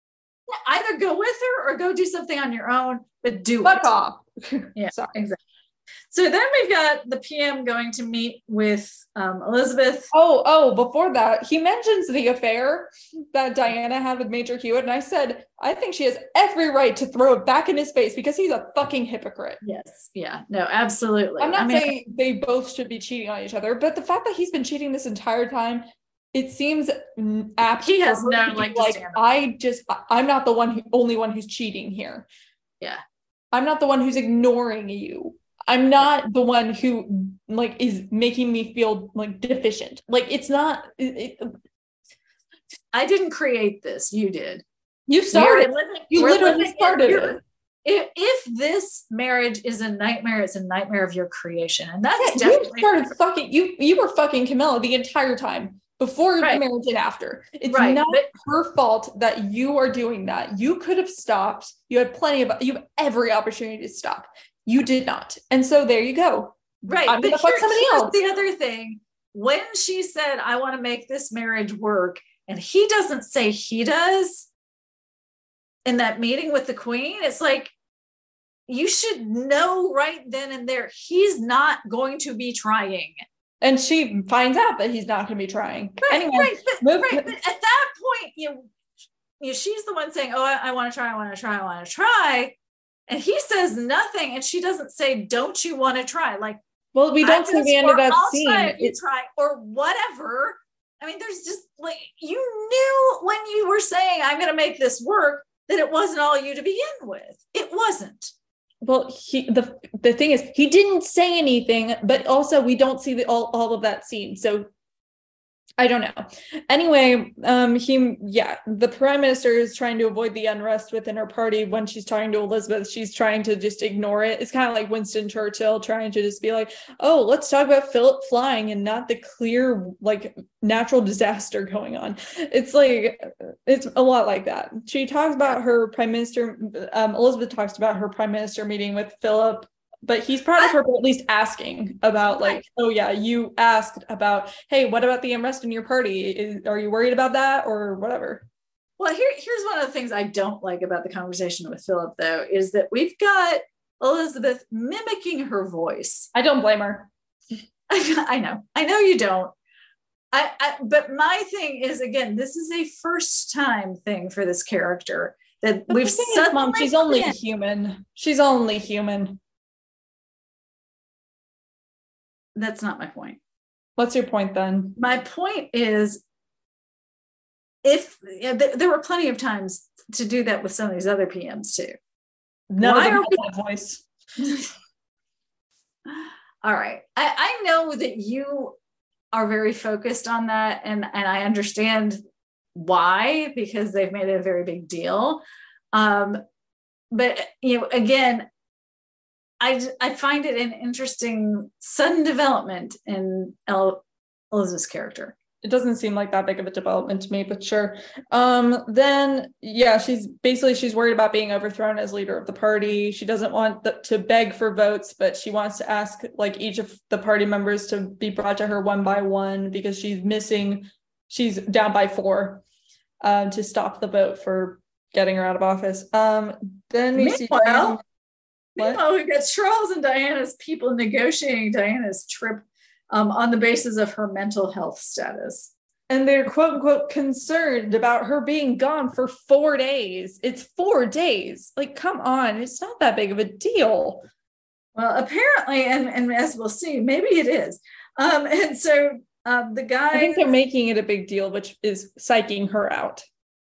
Either go with her or go do something on your own, but do Fuck it. off. Yeah, sorry. Exactly. So then we've got the P M going to meet with um, Elizabeth. Oh, oh, before that, he mentions the affair that Diana had with Major Hewitt. And I said, I think she has every right to throw it back in his face because he's a fucking hypocrite. Yes. Yeah. No, absolutely. I'm not I mean, saying they both should be cheating on each other, but the fact that he's been cheating this entire time, it seems apt. He has no like, like I just, I'm not the one who, only one who's cheating here. Yeah. I'm not the one who's ignoring you. I'm not the one who like is making me feel like deficient. Like it's not. It, it, I didn't create this. You did. You started. Living, you literally started it. If, if this marriage is a nightmare, it's a nightmare of your creation, and that's yeah, definitely. You started fucking. You you were fucking Camilla the entire time before right. the marriage and after. It's right. not but, her fault that you are doing that. You could have stopped. You had plenty of. You have every opportunity to stop. You did not. And so there you go. Right. I'm but gonna fuck here, somebody here's else. The other thing, when she said, I want to make this marriage work, and he doesn't say he does in that meeting with the queen, it's like, you should know right then and there, he's not going to be trying. And she finds out that he's not going to be trying. Right, anyway, right, but, move, right. But at that point, you know, you know, she's the one saying, oh, I, I want to try, I want to try, I want to try. And he says nothing. And she doesn't say, don't you want to try? Like, well, we don't see the end of that I'll scene. Try if you try, or whatever. I mean, there's just like, you knew when you were saying, I'm going to make this work, that it wasn't all you to begin with. It wasn't. Well, he the the thing is, he didn't say anything, but also we don't see the all, all of that scene. So I don't know. Anyway, um, he, yeah, the prime minister is trying to avoid the unrest within her party. When she's talking to Elizabeth, she's trying to just ignore it. It's kind of like Winston Churchill trying to just be like, oh, let's talk about Philip flying and not the clear, like, natural disaster going on. It's like, it's a lot like that. She talks about her prime minister, um, Elizabeth talks about her prime minister meeting with Philip, but he's proud of her for at least asking about, like, oh yeah, you asked about, hey, what about the unrest in your party? Is, are you worried about that or whatever? Well, here, here's one of the things I don't like about the conversation with Philip, though, is that we've got Elizabeth mimicking her voice. I don't blame her. I know, I know you don't. I, I but my thing is, again, this is a first time thing for this character that but we've suddenly. Mom, she's only human. She's only human. That's not my point. What's your point then? My point is, if yeah, th- there were plenty of times to do that with some of these other P Ms too. None Why of them are we- have that voice. All right. I, I know that you are very focused on that, and, and I understand why, because they've made it a very big deal. Um, but, you know, again, I, I find it an interesting sudden development in El- Elizabeth's character. It doesn't seem like that big of a development to me, but sure. Um, then, yeah, she's basically, she's worried about being overthrown as leader of the party. She doesn't want the, to beg for votes, but she wants to ask, like, each of the party members to be brought to her one by one because she's missing, she's down by four um, to stop the vote for getting her out of office. Um, then we see Diana. Meanwhile, we've got Charles and Diana's people negotiating Diana's trip um, on the basis of her mental health status. And they're quote unquote concerned about her being gone for four days. It's four days. Like, come on. It's not that big of a deal. Well, apparently, and, and as we'll see, maybe it is. Um, and so um, the guy. I think they're making it a big deal, which is psyching her out.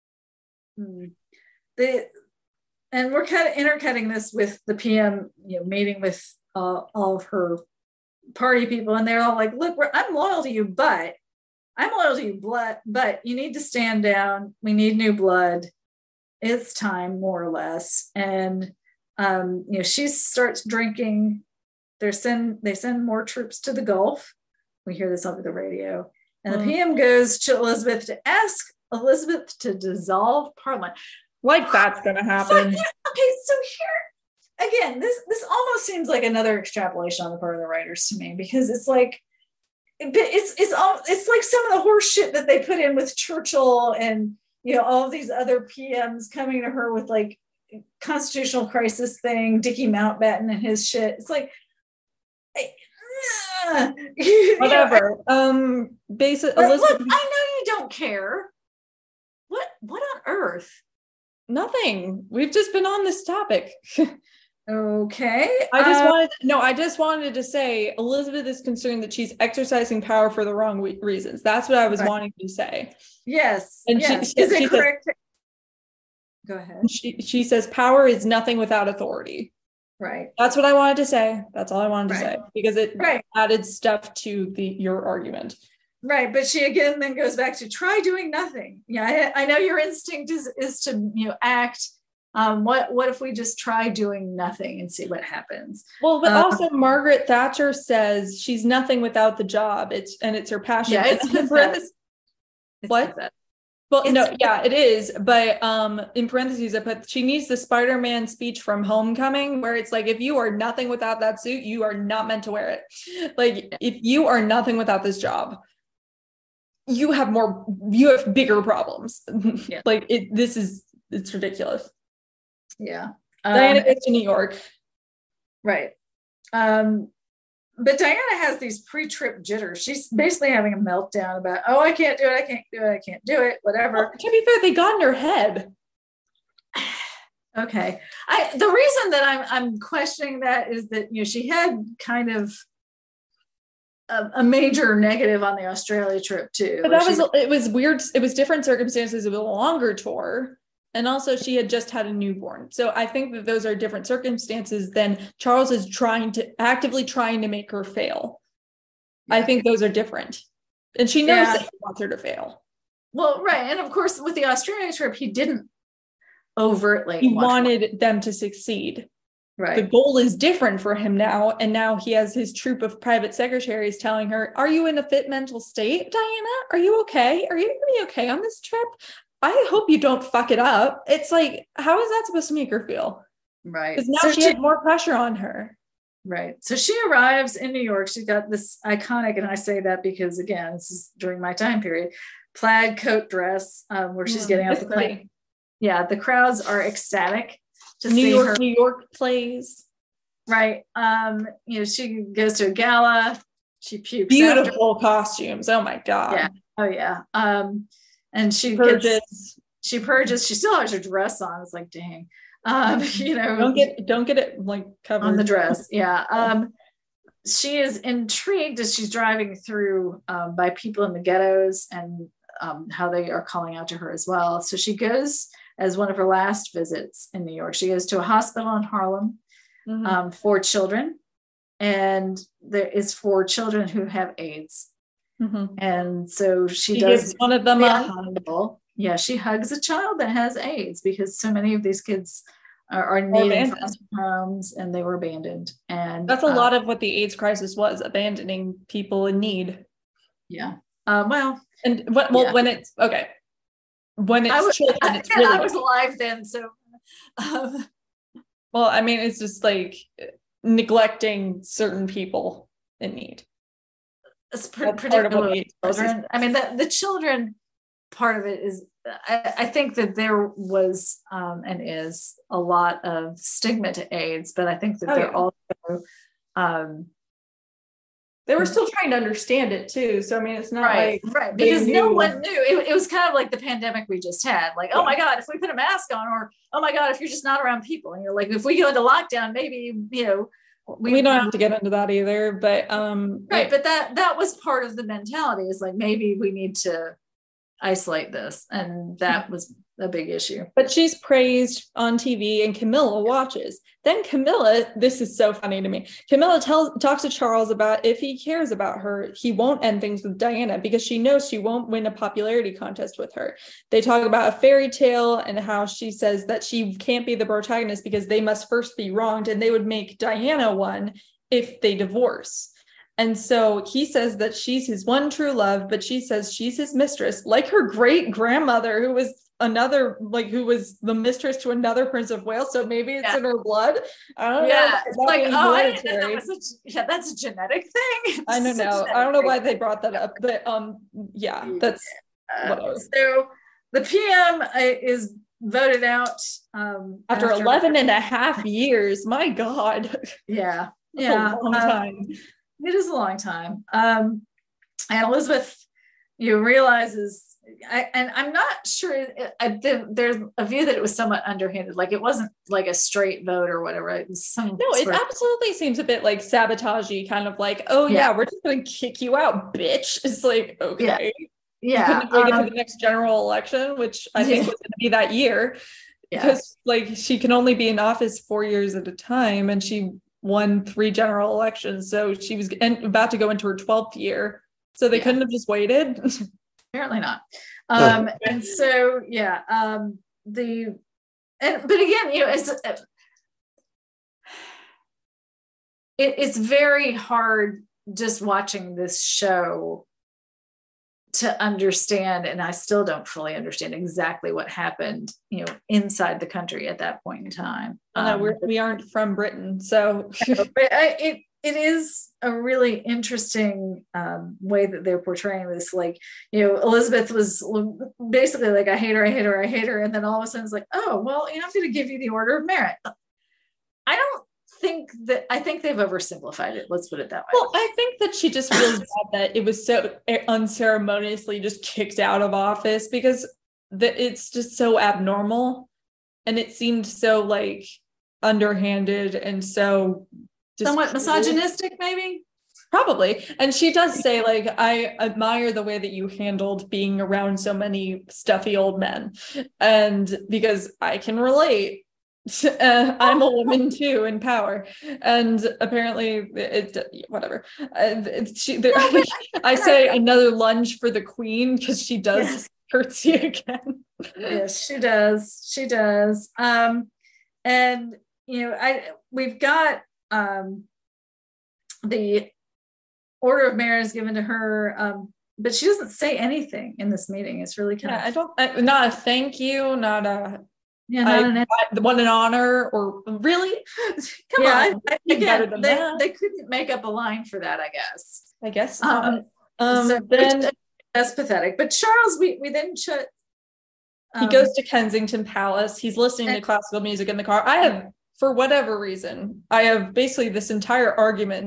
Hmm. The And we're kind of intercutting this with the P M, you know, meeting with uh, all of her party people, and they're all like, "Look, we're, I'm loyal to you, but I'm loyal to you, blood. But you need to stand down. We need new blood. It's time, more or less." And um, you know, she starts drinking. They send they send more troops to the Gulf. We hear this over the radio, and mm. the P M goes to Elizabeth to ask Elizabeth to dissolve Parliament. Like that's going to happen. So, yeah, okay, so here, again, this this almost seems like another extrapolation on the part of the writers to me, because it's like, it's it's all it's like some of the horse shit that they put in with Churchill and, you know, all of these other P Ms coming to her with like constitutional crisis thing, Dickie Mountbatten and his shit. It's like, uh, whatever. You know, um, basically, Elizabeth, look, I know you don't care. What what on earth? Nothing. We've just been on this topic. Okay. I just uh, wanted, no, I just wanted to say Elizabeth is concerned that she's exercising power for the wrong we- reasons. That's what I was right. wanting to say. Yes. And yes. she, is she it correct? Says, Go ahead. She, she says power is nothing without authority. Right. That's what I wanted to say. That's all I wanted to right. say, because it right. added stuff to the your argument. Right, but she again then goes back to try doing nothing. Yeah, I, I know your instinct is is to, you know, act. Um, what what if we just try doing nothing and see what happens? Well, but um, also Margaret Thatcher says she's nothing without the job. It's and it's her passion. Yeah, it's in parentheses. It's what? Pathetic. Well, it's no, yeah, it is. But um, in parentheses, I put she needs the Spider-Man speech from Homecoming, where it's like, if you are nothing without that suit, you are not meant to wear it. Like, if you are nothing without this job, you have more, you have bigger problems. Yeah. Like it, this is, it's ridiculous. Yeah. Diana um, goes to New York. Right. Um, but Diana has these pre-trip jitters. She's basically having a meltdown about, oh, I can't do it. I can't do it. I can't do it. Whatever. Well, to be fair, they got in her head. Okay. I, the reason that I'm, I'm questioning that is that, you know, she had kind of a, a major negative on the Australia trip too. But that was, she, it was weird. It was different circumstances of a longer tour. And also she had just had a newborn. So I think that those are different circumstances than Charles is trying to actively trying to make her fail. Yeah. I think those are different. And she knows yeah. that he wants her to fail. Well, right. And of course, with the Australia trip, he didn't overtly. He wanted them to succeed. Right. The goal is different for him now. And now he has his troop of private secretaries telling her, are you in a fit mental state, Diana? Are you okay? Are you going to be okay on this trip? I hope you don't fuck it up. It's like, how is that supposed to make her feel? Right. Because now so she, she had more pressure on her. Right. So she arrives in New York. She's got this iconic, and I say that because, again, this is during my time period, plaid coat dress um, where she's mm, getting out the plane. Yeah, the crowds are ecstatic to New see York, her. New York plays. Right. Um, you know, she goes to a gala. She pukes. Beautiful after. Costumes. Oh my God. Yeah. Oh yeah. Um, and she purges. Gets, she purges. She still has her dress on. It's like, dang. Um, you know, don't get don't get it like covered on the dress. Yeah. Um, she is intrigued as she's driving through um, by people in the ghettos and um, how they are calling out to her as well. So she goes as one of her last visits in New York. She goes to a hospital in Harlem mm-hmm. um, for children, and there is for children who have AIDS. Mm-hmm. And so she, she does gives one of them the a hug. Yeah, she hugs a child that has AIDS because so many of these kids are, are needing foster homes and they were abandoned. And that's a uh, lot of what the AIDS crisis was, abandoning people in need. Yeah. Um, well, and what, well, yeah. when it's okay, when it's I was, children, I, it's really I was alive then, so. Um, well, I mean, it's just like neglecting certain people in need. It's pre- particularly children. I mean, the, the children part of it is, I, I think that there was um, and is a lot of stigma to AIDS, but I think that oh, there yeah. also. Um, they were still trying to understand it too. So, I mean, it's not right, like. Right, because no one knew. It, it was kind of like the pandemic we just had. Like, yeah. oh my God, if we put a mask on, or oh my God, if you're just not around people. And you're like, if we go into lockdown, maybe, you know, we, we don't have to get into that either, but um right, but that that was part of the mentality, is like, maybe we need to isolate this, and that was a big issue. But she's praised on T V and Camilla watches. Then Camilla, this is so funny to me, Camilla tells talks to Charles about if he cares about her, he won't end things with Diana because she knows she won't win a popularity contest with her. They talk about a fairy tale and how she says that she can't be the protagonist because they must first be wronged, and they would make Diana one if they divorce. And so he says that she's his one true love, but she says she's his mistress, like her great grandmother, who was another, like, who was the mistress to another Prince of Wales. So maybe it's yeah. in her blood. I don't yeah. know. It's like, oh, I didn't know that was such, yeah, that's a genetic thing. I don't know. I don't know why they brought that up, but um, yeah, that's uh, what so the P M is voted out um, after, after eleven and a half years. My God. Yeah. Yeah. A long time. Um, It is a long time. Um, and Elizabeth, you know, realizes, I, and I'm not sure, I, there's a view that it was somewhat underhanded. Like, it wasn't like a straight vote or whatever. It was some no, it absolutely of, seems a bit like sabotage-y, kind of like, oh yeah, yeah we're just going to kick you out, bitch. It's like, okay. Yeah. yeah. You couldn't um, to the next general election, which I think yeah. was going to be that year. Yeah. Because like she can only be in office four years at a time, and she won three general elections, so she was en- about to go into her twelfth year, so they yeah. couldn't have just waited. Apparently not. Um, oh. And so yeah, um, the and but again, you know, it's it, it's very hard just watching this show to understand, and I still don't fully understand exactly what happened, you know, inside the country at that point in time. Um, no, we're, we aren't from Britain, so but I, it it is a really interesting um, way that they're portraying this. Like, you know, Elizabeth was basically like, I hate her, I hate her, I hate her, and then all of a sudden it's like, oh, well, you know, I'm going to give you the Order of Merit. I don't think that, I think they've oversimplified it. Let's put it that way. Well, I think that she just feels bad that it was so unceremoniously just kicked out of office, because the, it's just so abnormal. And it seemed so like underhanded and so somewhat misogynistic, maybe. Probably. And she does say, like, I admire the way that you handled being around so many stuffy old men. And because I can relate. Uh, I'm a woman too in power, and apparently it, it whatever. Uh, it, she, there, no, I say another lunge for the queen, because she does yes. curtsy again. Yes, she does. She does. Um, and you know, I we've got um the order of merit is given to her, um, but she doesn't say anything in this meeting. It's really kind yeah, of I don't I, not a thank you, not a yeah, not I, an I want an honor, or really? Come yeah, on, I, I, again, they, they couldn't make up a line for that, I guess. I guess. Um, um so then that's pathetic. But Charles, we we then shut. Um, he goes to Kensington Palace. He's listening and, to classical music in the car. I have, for whatever reason, I have basically this entire argument.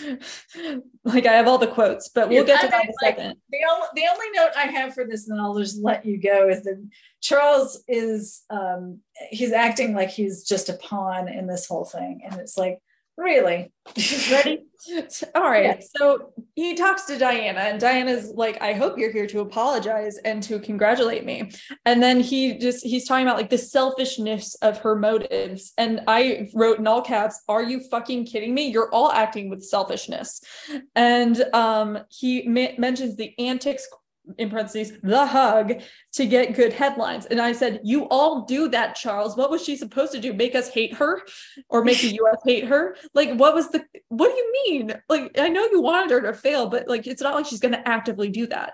Like, I have all the quotes, but we'll get to I that mean, in a like, second. The only, the only note I have for this, and then I'll just let you go, is that Charles is, um, he's acting like he's just a pawn in this whole thing. And it's like, really? Ready? All right. Yeah. So he talks to Diana, and Diana's like, I hope you're here to apologize and to congratulate me. And then he just, he's talking about like the selfishness of her motives. And I wrote in all caps, are you fucking kidding me? You're all acting with selfishness. And um, he ma- mentions the antics, in parentheses, the hug, to get good headlines. And I said, you all do that, Charles. What was she supposed to do? Make us hate her, or make the U S hate her? Like, what was the, what do you mean? Like, I know you wanted her to fail, but like, it's not like she's going to actively do that.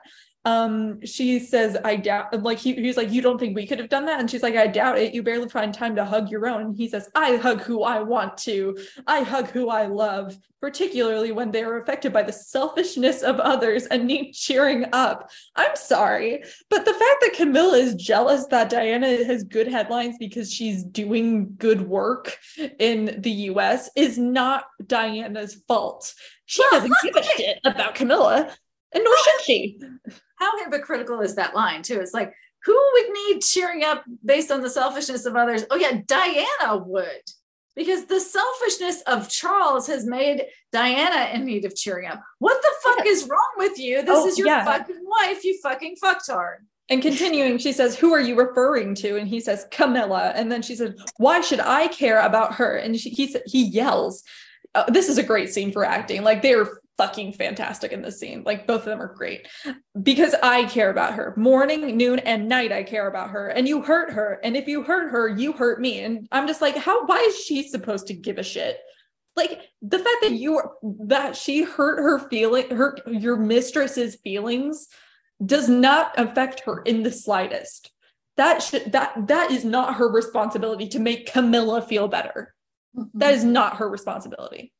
Um, she says, I doubt, like, he, he's like, you don't think we could have done that? And she's like, I doubt it. You barely find time to hug your own. And he says, I hug who I want to. I hug who I love, particularly when they are affected by the selfishness of others and need cheering up. I'm sorry, but the fact that Camilla is jealous that Diana has good headlines because she's doing good work in the U S is not Diana's fault. She well, doesn't give a shit about Camilla. And nor should she. How hypocritical is that line, too? It's like, who would need cheering up based on the selfishness of others? Oh, yeah, Diana would. Because the selfishness of Charles has made Diana in need of cheering up. What the fuck yeah. is wrong with you? This oh, is your yeah. fucking wife, you fucking fucktard. And continuing, she says, who are you referring to? And he says, Camilla. And then she said, why should I care about her? And she, he, he yells. Uh, this is a great scene for acting. Like, they're fucking fantastic in this scene. Like, both of them are great because I care about her morning, noon, and night. I care about her, and you hurt her. And if you hurt her, you hurt me. And I'm just like, how, why is she supposed to give a shit? Like, the fact that you are, that she hurt her feeling, her, your mistress's feelings does not affect her in the slightest. That should, that, that is not her responsibility to make Camilla feel better. Mm-hmm. That is not her responsibility.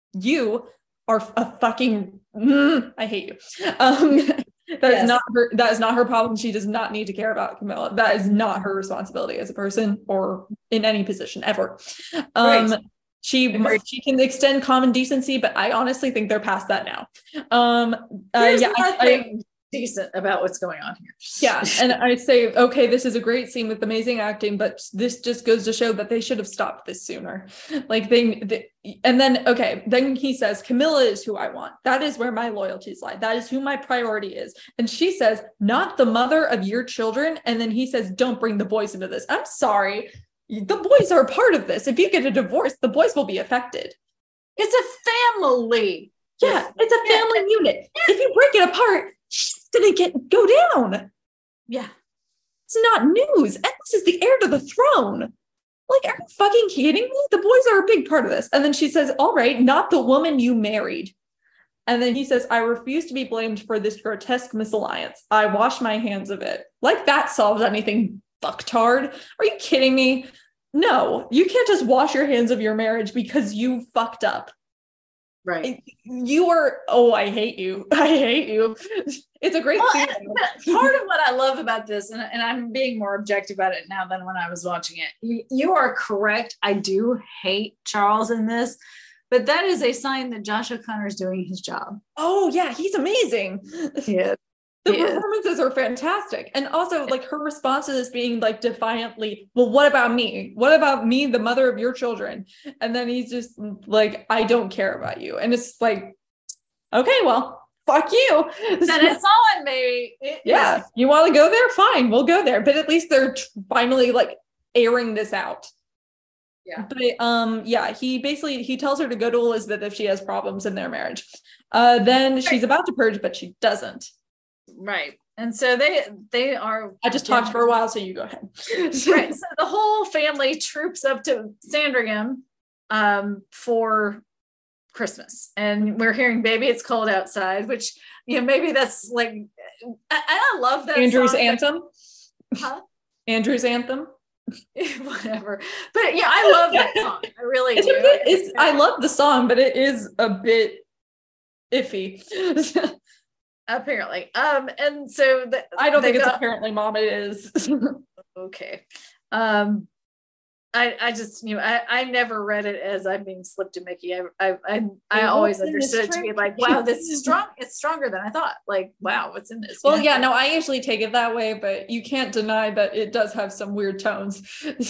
You are a fucking, mm, I hate you. Um, that yes. is not her, that is not her problem. She does not need to care about Camilla. That is not her responsibility as a person or in any position ever. Um, right. She, she can extend common decency, but I honestly think they're past that now. Um, uh, yeah, I, I, decent about what's going on here. Yeah. And I say, okay, this is a great scene with amazing acting, but this just goes to show that they should have stopped this sooner. Like they, they and then, okay, then he says, Camilla is who I want. That is where my loyalties lie. That is who my priority is. And she says, not the mother of your children. And then he says, don't bring the boys into this. I'm sorry. The boys are a part of this. If you get a divorce, the boys will be affected. It's a family. Yeah. It's a family yeah. unit. Yeah. If you break it apart, she's gonna get go down. Yeah. It's not news. Ellis is the heir to the throne. Like, are you fucking kidding me? The boys are a big part of this. And then she says, all right, not the woman you married. And then he says, I refuse to be blamed for this grotesque misalliance. I wash my hands of it. Like that solves anything, fucktard. Are you kidding me? No, you can't just wash your hands of your marriage because you fucked up. Right. You are, oh, I hate you. I hate you. It's a great well, scene. Part of what I love about this, and, and I'm being more objective about it now than when I was watching it. You, you are correct. I do hate Charles in this, but that is a sign that Josh O'Connor is doing his job. Oh yeah, he's amazing. Yeah. The He is. performances are fantastic. And also like her response to this being like defiantly, well, what about me? What about me, the mother of your children? And then he's just like, I don't care about you. And it's like, okay, well, fuck you. Then it's all on me. It yeah. is- You want to go there? Fine, we'll go there. But at least they're t- finally like airing this out. Yeah. But um, yeah, he basically he tells her to go to Elizabeth if she has problems in their marriage. Uh, then right. she's about to purge, but she doesn't. Right. And so they they are I just talked for a while, so you go ahead. Right. So the whole family troops up to Sandringham um for Christmas. And we're hearing Baby It's Cold Outside, which, you know, maybe that's like I, I love that Andrew's song, anthem. But, huh? Andrew's anthem. Whatever. But yeah, I love that song. I really it's do. A bit, it's, I love the song, but it is a bit iffy. Apparently. Um, and so the, I don't think it's got, apparently, Mom, it is. Okay. Um, I I just, you know, I, I never read it as I'm being slipped to Mickey. I I I, I always understood it to be like, wow, this is strong. It's stronger than I thought. Like, wow, what's in this? Well, yeah, no, I usually take it that way, but you can't deny that it does have some weird tones.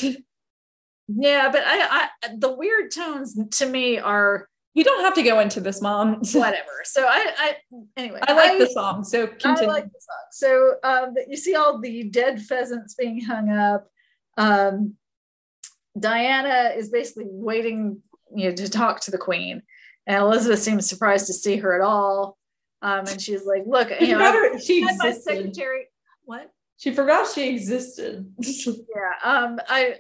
Yeah, but I, I the weird tones to me are. You don't have to go into this, Mom. Whatever. So I, I anyway. I like I, the song. So continue. I like the song. So um, you see all the dead pheasants being hung up. Um, Diana is basically waiting, you know, to talk to the Queen, and Elizabeth seems surprised to see her at all. Um, and she's like, "Look, you know, her, she I had my secretary. What? She forgot she existed." Yeah. Um. I.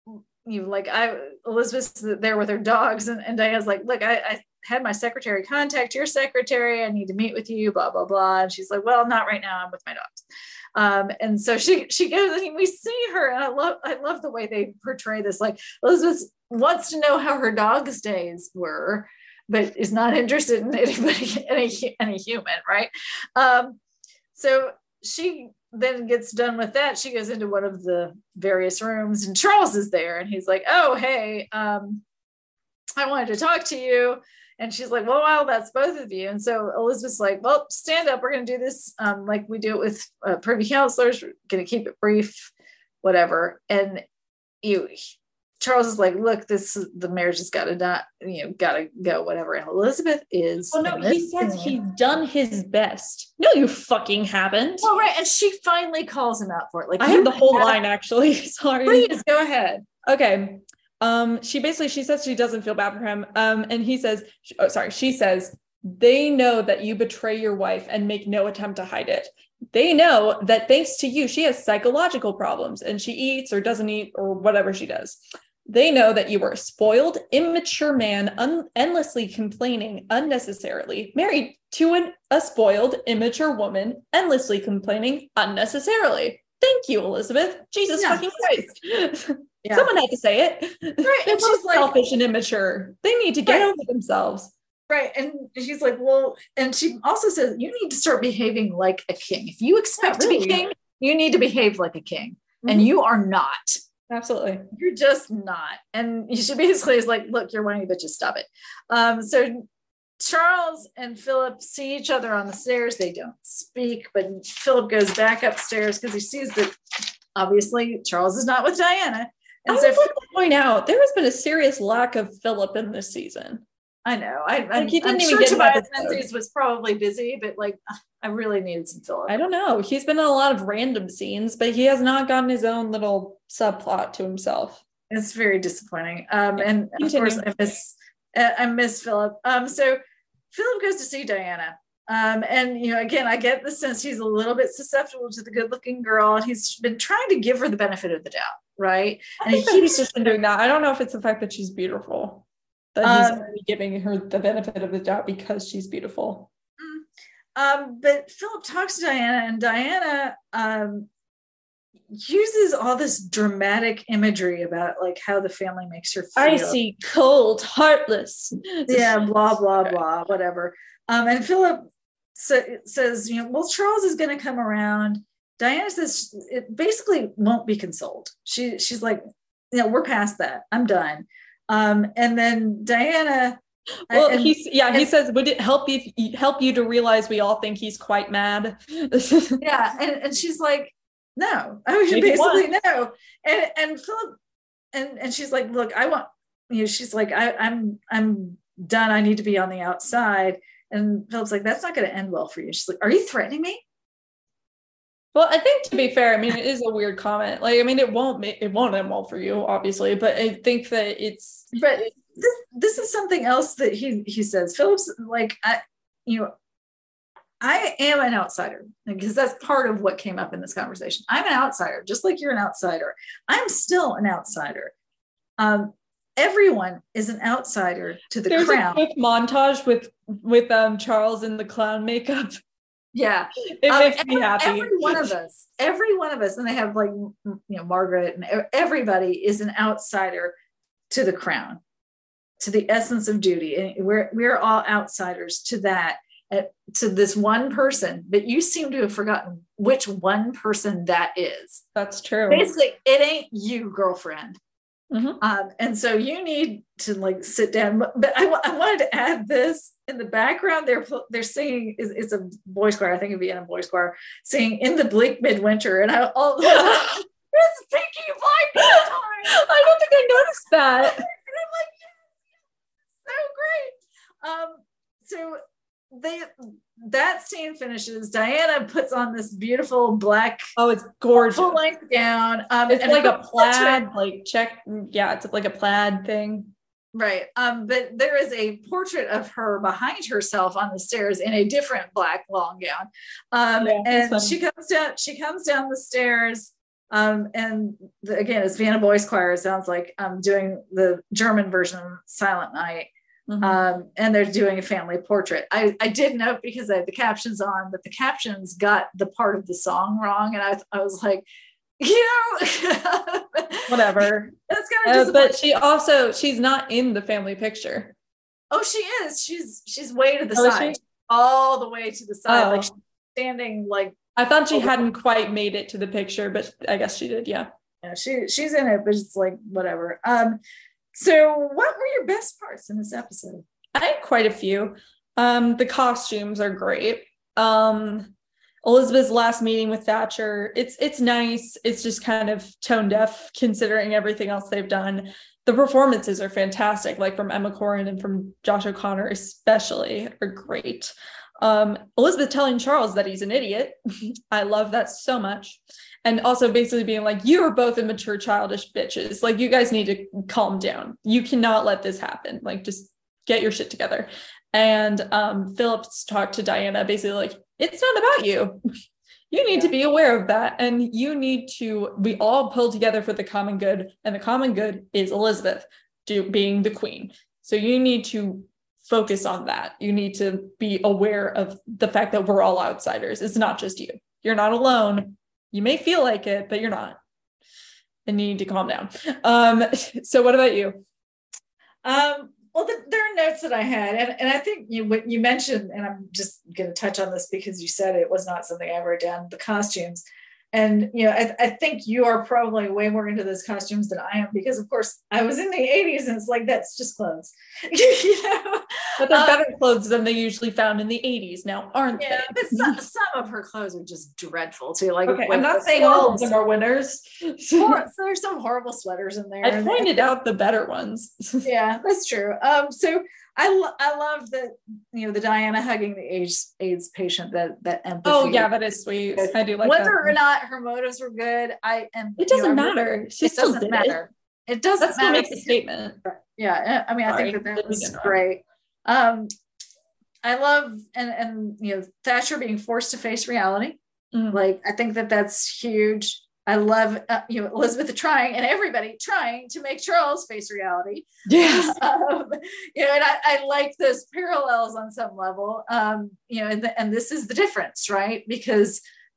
You know, like I Elizabeth's there with her dogs, and, and Diana's like, look, I, I had my secretary contact your secretary. I need to meet with you, blah, blah, blah. And she's like, well, not right now. I'm with my dogs. Um, and so she she goes and we see her, and I love I love the way they portray this. Like Elizabeth wants to know how her dog's days were, but is not interested in anybody, any any human, right? Um, so she then gets done with that. She goes into one of the various rooms, and Charles is there, and he's like, oh, hey, um, I wanted to talk to you. And she's like, well, well, that's both of you. And so Elizabeth's like, well, stand up. We're going to do this um, like we do it with uh, privy counselors. We're going to keep it brief, whatever. And you, Charles is like, look, this the marriage has got to not, you know, got to go, whatever. And Elizabeth is. Well, no, he says he's done his best. No, you fucking haven't. Well, right. And she finally calls him out for it. Like, I have the whole line, actually. Sorry. Please go ahead. Okay. Um, she basically, she says she doesn't feel bad for him. Um, and he says, oh, sorry, she says, they know that you betray your wife and make no attempt to hide it. They know that thanks to you, she has psychological problems and she eats or doesn't eat or whatever she does. They know that you are a spoiled, immature man, un- endlessly complaining unnecessarily, married to an, a spoiled, immature woman, endlessly complaining unnecessarily. Thank you, Elizabeth. Jesus yeah. fucking Christ. Yeah. Someone had to say it. Right. They're and she's like, selfish and immature. They need to get right. over themselves. Right. And she's like, well, and she also says, you need to start behaving like a king. If you expect yeah, really. to be king, you need to behave like a king. Mm-hmm. And you are not. Absolutely. You're just not. And she basically is like, look, you're one of you bitches, stop it. Um, so Charles and Philip see each other on the stairs. They don't speak, but Philip goes back upstairs because he sees that obviously Charles is not with Diana. And I so would like to point out there has been a serious lack of Philip in this season. I know. I, like I'm, he didn't I'm even sure get Tobias Menzies was probably busy, but like I really needed some Philip. I don't know. He's been in a lot of random scenes, but he has not gotten his own little subplot to himself. It's very disappointing. Um, and Continue. Of course I miss I miss Philip. Um, so Philip goes to see Diana. Um, and you know, again, I get the sense he's a little bit susceptible to the good-looking girl, and he's been trying to give her the benefit of the doubt, right? I and think he keeps just been doing that. I don't know if it's the fact that she's beautiful, that he's um, only giving her the benefit of the doubt because she's beautiful. Um, but Philip talks to Diana, and Diana um, uses all this dramatic imagery about like how the family makes her feel. Icy, cold, heartless. Yeah, blah, blah, blah, whatever. Um, and Philip sa- says, you know, well, Charles is going to come around. Diana says it basically won't be consoled. She she's like, you know, we're past that. I'm done. Um, and then Diana. Well, and, he's yeah. He and, says, "Would it help you help you to realize we all think he's quite mad?" Yeah, and, and she's like, no. I mean, Maybe basically one. no. And and Philip and and she's like, look, I want you know. She's like, I, I'm I'm done. I need to be on the outside. And Philip's like, that's not going to end well for you. She's like, are you threatening me? Well, I think to be fair, I mean, it is a weird comment. Like, I mean, it won't it won't end well for you, obviously, but I think that it's. But this this is something else that he he says. Philip's like, I you know, I am an outsider because that's part of what came up in this conversation. I'm an outsider, just like you're an outsider. I'm still an outsider. Um, everyone is an outsider to the There's crown. There's a quick montage with with um Charles in the clown makeup. Yeah, it um, makes every, me happy. Every one of us, every one of us, and they have like you know Margaret and everybody is an outsider to the crown, to the essence of duty, and we're we're all outsiders to that. Uh, to this one person, but you seem to have forgotten which one person that is. That's true. Basically, it ain't you, girlfriend. Mm-hmm. Um, and so you need to like sit down. But I, I wanted to add this in the background. They're they're singing. It's, it's a boys choir. I think it'd be in a boys choir singing "In the Bleak Midwinter," and I all the time, it's Peaky Blinders time. I don't think I noticed that. And I'm like, yeah, so great. Um, so. They that scene finishes. Diana puts on this beautiful black oh it's gorgeous full length gown. Um it's and like a plaid portrait. like check yeah it's like a plaid thing, right? Um but there is a portrait of her behind herself on the stairs in a different black long gown. Um yeah, and she comes down she comes down the stairs. Um and the, again, it's Vienna Boys Choir. It sounds like I'm doing the German version of Silent Night. Mm-hmm. Um, and they're doing a family portrait. I, I did note, because I had the captions on, that the captions got the part of the song wrong. And I, I was like, you know, whatever. That's kind of uh, but she also, she's not in the family picture. Oh, she is. She's she's way to the oh, side. All the way to the side. Oh. Like she's standing like. I thought she over. hadn't quite made it to the picture, but I guess she did, yeah. Yeah, she she's in it, but it's like, whatever. Um, So what were your best parts in this episode? I had quite a few. Um, the costumes are great. Um, Elizabeth's last meeting with Thatcher, it's it's nice. It's just kind of tone deaf considering everything else they've done. The performances are fantastic, like from Emma Corrin and from Josh O'Connor especially are great. Um, Elizabeth telling Charles that he's an idiot. I love that so much. And also basically being like, you are both immature, childish bitches. Like, you guys need to calm down. You cannot let this happen. Like, just get your shit together. And um, Phillips talked to Diana basically like, it's not about you. You need yeah. to be aware of that. And you need to, we all pull together for the common good. And the common good is Elizabeth do, being the queen. So you need to focus on that. You need to be aware of the fact that we're all outsiders. It's not just you. You're not alone. You may feel like it, but you're not. And you need to calm down. Um, so what about you? Um, well, the, there are notes that I had. And, and I think you what you mentioned, and I'm just going to touch on this because you said it was not something I wrote down, the costumes. And, you know, I, I think you are probably way more into those costumes than I am, because, of course, I was in the eighties and it's like, that's just clothes. You know? But they're um, better clothes than they usually found in the eighties now, aren't yeah, they? But some, some of her clothes are just dreadful, too. Like, okay, like I'm not saying all of them are winners. So there's some horrible sweaters in there. I pointed out the better ones. Yeah, that's true. Um, so I, lo- I love that, you know, the Diana hugging the AIDS, AIDS patient, that that empathy. Oh yeah, that is sweet. I do like whether that. or not her motives were good. I and it doesn't you know, matter. Really, she it still doesn't did matter. It, it doesn't that still matter. makes a statement. Yeah, I mean, I Sorry. think that that was great. Um, I love and and you know Thatcher being forced to face reality. Mm. Like, I think that that's huge. I love, uh, you know, Elizabeth trying and everybody trying to make Charles face reality. Yeah. Um, you know, and I, I like those parallels on some level. Um, you know, and, the, and this is the difference, right? Because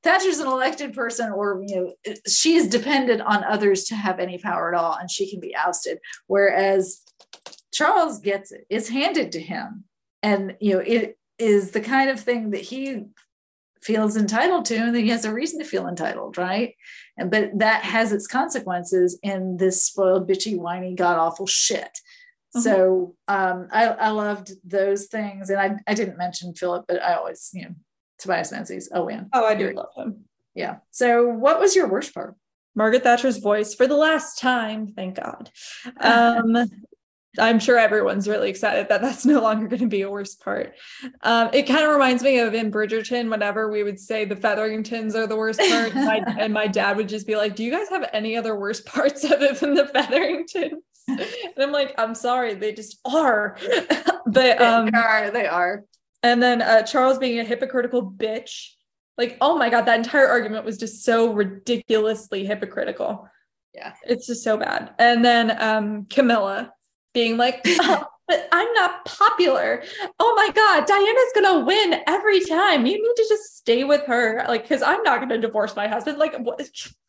Thatcher's an elected person, or, you know, she is dependent on others to have any power at all, and she can be ousted. Whereas Charles gets it, it's handed to him. And, you know, it is the kind of thing that he feels entitled to, and that he has a reason to feel entitled, right? And but that has its consequences in this spoiled, bitchy, whiny, god-awful shit. Mm-hmm. So um, I, I loved those things. And I, I didn't mention Philip, but I always, you know, Tobias Menzies. Oh, man. Oh, I do love him. Yeah. So what was your worst part? Margaret Thatcher's voice for the last time. Thank God. Um, I'm sure everyone's really excited that that's no longer going to be a worst part. Um, it kind of reminds me of in Bridgerton, whenever we would say the Featheringtons are the worst part, and my, and my dad would just be like, do you guys have any other worst parts other than the Featheringtons? And I'm like, I'm sorry, they just are. But um, they are, they are. And then uh, Charles being a hypocritical bitch. Like, oh my God, that entire argument was just so ridiculously hypocritical. Yeah. It's just so bad. And then um, Camilla being like, oh, but I'm not popular. Oh my God, Diana's gonna win every time. You need to just stay with her. Like, because I'm not gonna divorce my husband. Like, what?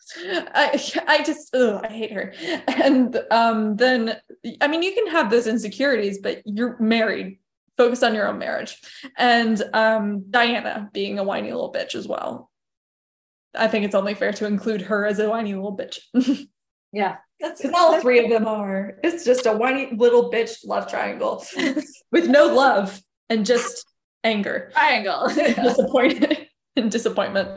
I, I just, ugh, I hate her. And um, then, I mean, you can have those insecurities, but you're married. Focus on your own marriage. And um, Diana being a whiny little bitch as well. I think it's only fair to include her as a whiny little bitch. Yeah. That's all three of them are. It's just a whiny little bitch love triangle with no love and just anger. Triangle. Disappointment and disappointment.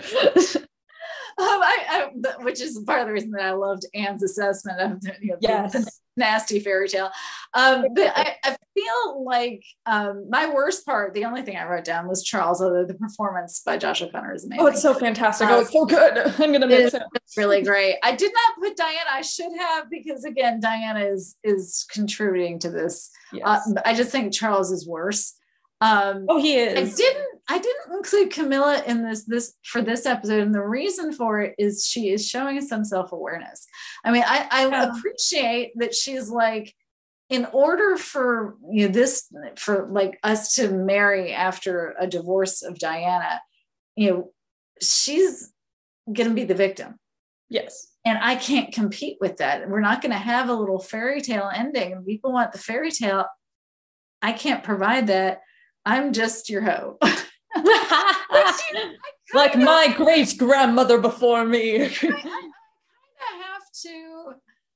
Um, I, I, which is part of the reason that I loved Anne's assessment of the, you know, yes. the nasty fairy tale. Um, but I, I feel like um, my worst part, the only thing I wrote down was Charles, although the performance by Josh O'Connor is amazing. Oh, it's so fantastic. Um, oh, it's so good. I'm going to miss it. It's really great. I did not put Diana. I should have, because again, Diana is, is contributing to this. Yes. Uh, I just think Charles is worse. Um, oh, he is. I didn't. I didn't include Camilla in this this for this episode, and the reason for it is she is showing some self-awareness. I mean, I, I yeah. appreciate that she's like, in order for you know this for like us to marry after a divorce of Diana, you know, she's going to be the victim. Yes. And I can't compete with that. We're not going to have a little fairy tale ending, and people want the fairy tale. I can't provide that. I'm just your hoe. Like my great grandmother before me. I, I, I kind of have to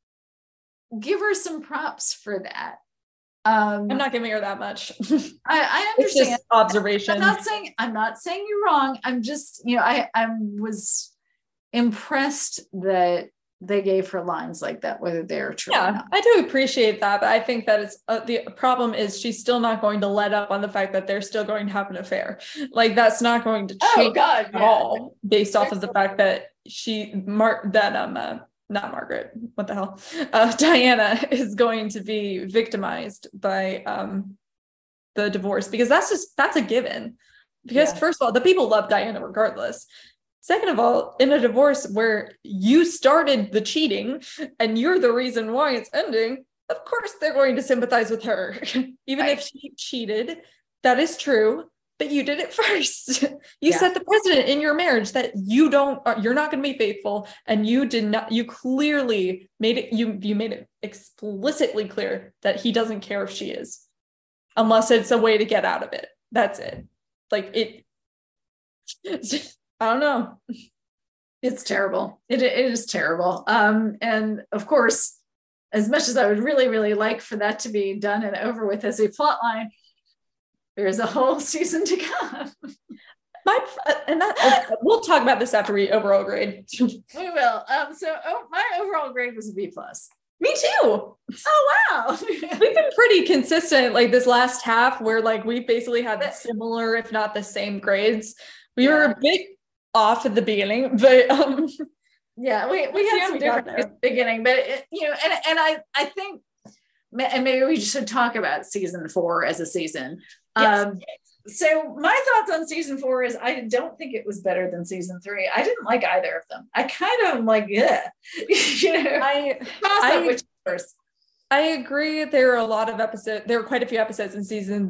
give her some props for that. Um, I'm not giving her that much. I, I understand. It's just observation. I'm not saying I'm not saying you're wrong. I'm just, you know, I I was impressed that they gave her lines like that, whether they're true yeah, or not. I do appreciate that, but I think that it's uh, the problem is she's still not going to let up on the fact that they're still going to have an affair. Like that's not going to change oh, God, at yeah. all based off of the fact that she Mark that um uh, not Margaret, what the hell, uh, Diana is going to be victimized by um the divorce, because that's just that's a given. Because yeah. First of all, the people love Diana regardless. Second of all, in a divorce where you started the cheating and you're the reason why it's ending, of course they're going to sympathize with her. Even right. if she cheated, that is true, but you did it first. You yeah. set the precedent in your marriage that you don't, you're not going to be faithful, and you did not, you clearly made it, you, you made it explicitly clear that he doesn't care if she is, unless it's a way to get out of it. That's it. Like it, I don't know. It's terrible. It, it is terrible. Um, and of course, as much as I would really, really like for that to be done and over with as a plot line, there's a whole season to come. My and that we'll talk about this after we overall grade. We will. Um, so oh, my overall grade was a B plus. Me too. Oh wow. We've been pretty consistent like this last half, where like we basically had similar, if not the same grades. We yeah. were a bit off at the beginning, but um yeah, we, we had some different at the beginning, but it, you know, and and I I think, and maybe we should talk about season four as a season. Yes. Um, so my thoughts on season four is I don't think it was better than season three. I didn't like either of them. I kind of am like, yeah, you know, I, I which first. I agree. There are a lot of episodes. There were quite a few episodes in season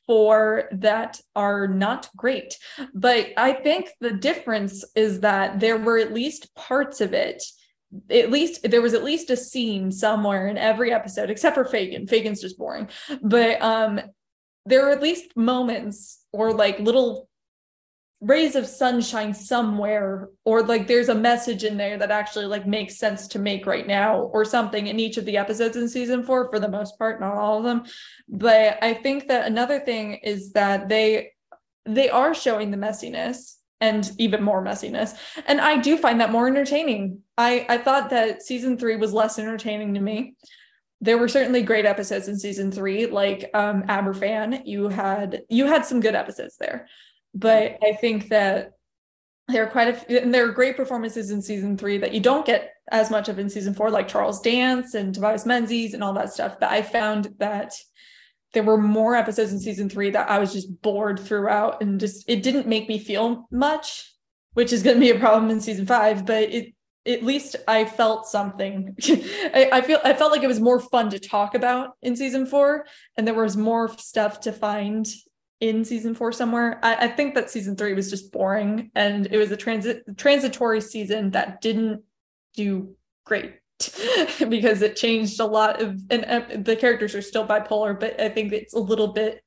four that are not great. But I think the difference is that there were at least parts of it. At least there was at least a scene somewhere in every episode, except for Fagin. Fagin's just boring. But um, there are at least moments or like little rays of sunshine somewhere, or like there's a message in there that actually like makes sense to make right now or something in each of the episodes in season four, for the most part, not all of them. But I think that another thing is that they they are showing the messiness and even more messiness, and I do find that more entertaining. I I thought that season three was less entertaining to me. There were certainly great episodes in season three, like um Aberfan. You had you had some good episodes there. But I think that there are quite a few, and there are great performances in season three that you don't get as much of in season four, like Charles Dance and Tobias Menzies and all that stuff. But I found that there were more episodes in season three that I was just bored throughout, and just it didn't make me feel much, which is going to be a problem in season five. But it at least I felt something. I, I feel I felt like it was more fun to talk about in season four, and there was more stuff to find in season four somewhere. I, I think that season three was just boring, and it was a transit transitory season that didn't do great because it changed a lot of, and uh, the characters are still bipolar, but I think it's a little bit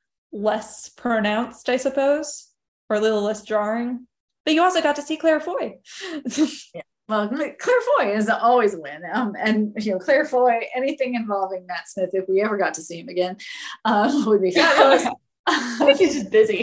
less pronounced, I suppose, or a little less jarring. But you also got to see Claire Foy. Yeah. Well, Claire Foy is always a win. Um, and, you know, Claire Foy, anything involving Matt Smith, if we ever got to see him again, um, would be fabulous. I think he's just busy.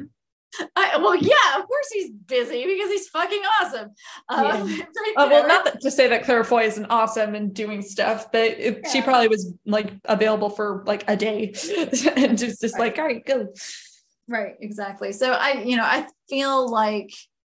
I, well, yeah, of course he's busy because he's fucking awesome. Um, yeah. uh, well, not that, to say that Claire Foy isn't awesome and doing stuff, but it, yeah. she probably was like available for like a day and just, just right. like, all right, go. Right, exactly. So I, you know, I feel like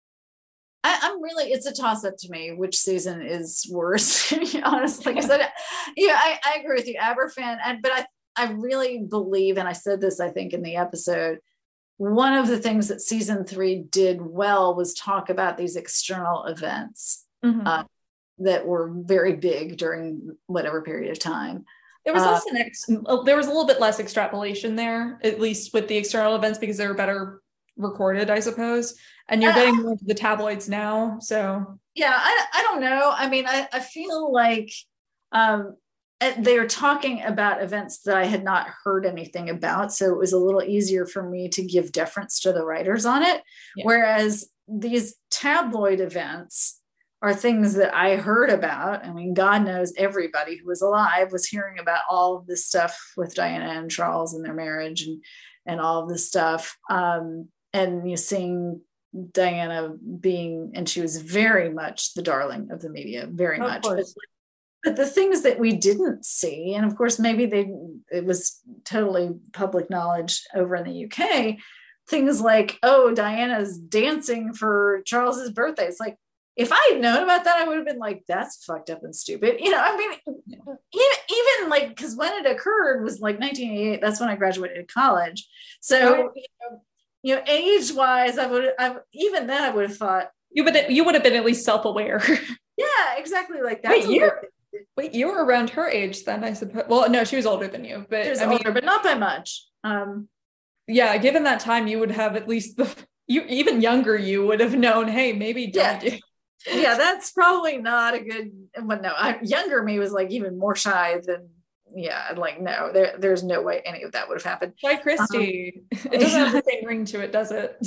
I, I'm really, it's a toss up to me which season is worse. Honestly, because I, yeah, I, I agree with you, Aberfan, and but I. I really believe, and I said this, I think, in the episode, one of the things that season three did well was talk about these external events mm-hmm. uh, that were very big during whatever period of time. There was also uh, an ex- there was a little bit less extrapolation there, at least with the external events, because they were better recorded, I suppose. And you're uh, getting more into the tabloids now, so yeah, I I don't know. I mean, I I feel like. Um, They were talking about events that I had not heard anything about. So it was a little easier for me to give deference to the writers on it. Yeah. Whereas these tabloid events are things that I heard about. I mean, God knows everybody who was alive was hearing about all of this stuff with Diana and Charles and their marriage and, and all of this stuff. Um, and you seeing Diana being, and she was very much the darling of the media, very much. But the things that we didn't see, and of course, maybe they it was totally public knowledge over in the U K, things like, oh, Diana's dancing for Charles's birthday. It's like, if I had known about that, I would have been like, that's fucked up and stupid. You know, I mean, even, even like, because when it occurred was like nineteen eighty-eight, that's when I graduated college. So, you know, you know age-wise, I would have, even then I would have thought. You would, you would have been at least self-aware. Yeah, exactly. Like that's Wait, you're, Wait, you were around her age then, I suppose. Well, no, she was older than you, but she was I older, mean, but not by much. Um, yeah, given that time, you would have at least the you even younger you would have known. Hey, maybe don't yeah. do. Yeah, that's probably not a good. But no, I, younger me was like even more shy than. Yeah, like no, there, there's no way any of that would have happened. Why, Christy? Um, it doesn't have the same ring to it, does it?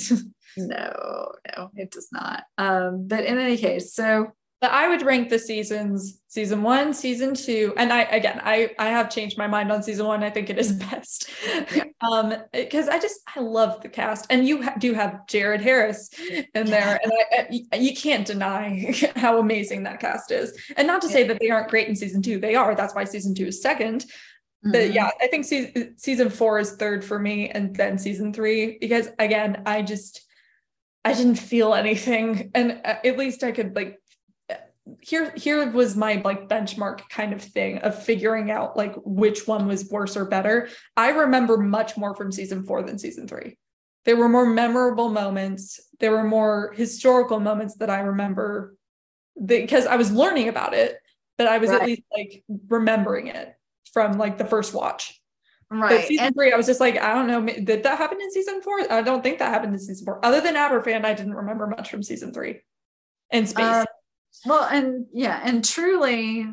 No, no, it does not. Um, but in any case, so. But I would rank the seasons, season one, season two, and I again, I I have changed my mind on season one. I think it is best, yeah. um, because I just I love the cast, and you ha- do have Jared Harris in there, and I, I, you can't deny how amazing that cast is. And not to yeah. say that they aren't great in season two, they are. That's why season two is second. Mm-hmm. But yeah, I think se- season four is third for me, and then season three, because again, I just I didn't feel anything, and at least I could like. Here, here was my like benchmark kind of thing of figuring out like which one was worse or better. I remember much more from season four than season three. There were more memorable moments. There were more historical moments that I remember because I was learning about it, but I was right. at least like remembering it from like the first watch. Right. But season and, three, I was just like, I don't know, did that happen in season four? I don't think that happened in season four. Other than Aberfan, I didn't remember much from season three. And Space. Uh, well, and yeah, and truly,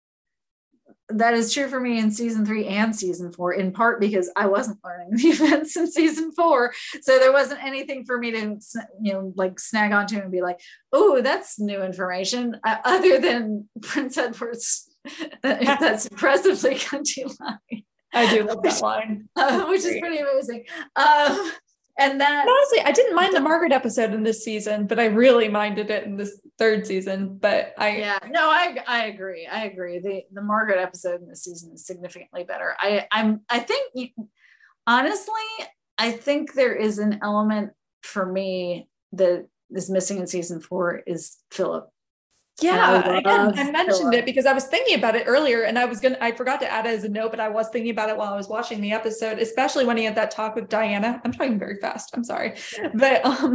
that is true for me in season three and season four, in part because I wasn't learning the events in season four. So there wasn't anything for me to, you know, like snag onto and be like, oh, that's new information, uh, other than Prince Edward's that's impressively cunty line. I do love that line. Uh, which is pretty amazing. Um, and that and honestly, I didn't mind the Margaret episode in this season, but I really minded it in this third season. But I yeah, no, I I agree. I agree. The the Margaret episode in this season is significantly better. I I'm I think honestly, I think there is an element for me that is missing in season four is Philip. Yeah, again, I mentioned Philip. it because I was thinking about it earlier, and I was gonna I forgot to add it as a note, but I was thinking about it while I was watching the episode, especially when he had that talk with Diana. I'm talking very fast, I'm sorry. But um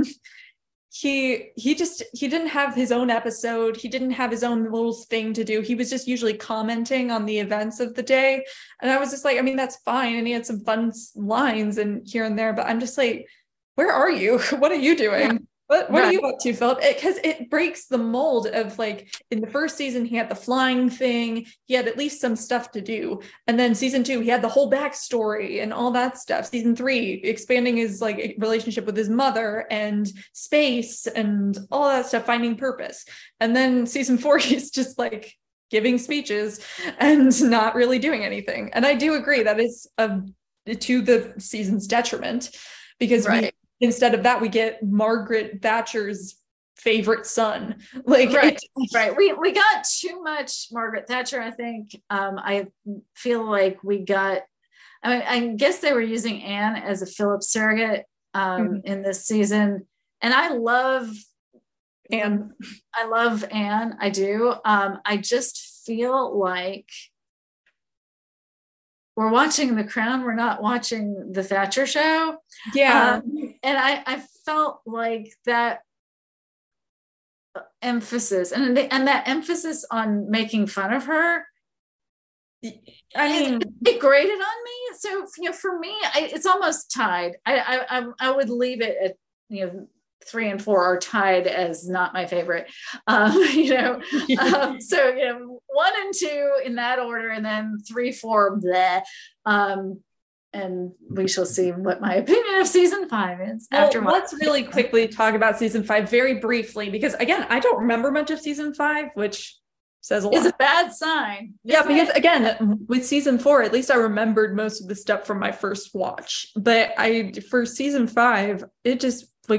he he just he didn't have his own episode, he didn't have his own little thing to do. He was just usually commenting on the events of the day. And I was just like, I mean, that's fine. And he had some fun lines and here and there, but I'm just like, where are you? What are you doing? Yeah. What, what right. are you up to, Philip? Because it, it breaks the mold of like in the first season, he had the flying thing. He had at least some stuff to do. And then season two, he had the whole backstory and all that stuff. Season three, expanding his like relationship with his mother and space and all that stuff, finding purpose. And then season four, he's just like giving speeches and not really doing anything. And I do agree that is a, to the season's detriment because right. we instead of that, we get Margaret Thatcher's favorite son. Like, right, it, right. We we got too much Margaret Thatcher. I think. Um, I feel like we got. I mean, I guess they were using Anne as a Philip surrogate um, mm-hmm. in this season, and I love Anne. I love Anne. I do. Um, I just feel like we're watching The Crown. We're not watching the Thatcher show. Yeah. Um, and I, I felt like that emphasis and, the, and that emphasis on making fun of her, I mean, it, it grated on me. So, you know, for me, I, it's almost tied. I, I, I would leave it at, you know, three and four are tied as not my favorite, um, you know, um, so, you know, one and two in that order, and then three, four, bleh. Um, and we shall see what my opinion of season five is. Well, after let's really quickly talk about season five very briefly, because again, I don't remember much of season five, which says a lot. Is a bad sign. Yeah, because it? again, with season four, at least I remembered most of the stuff from my first watch. But I, for season five, it just like,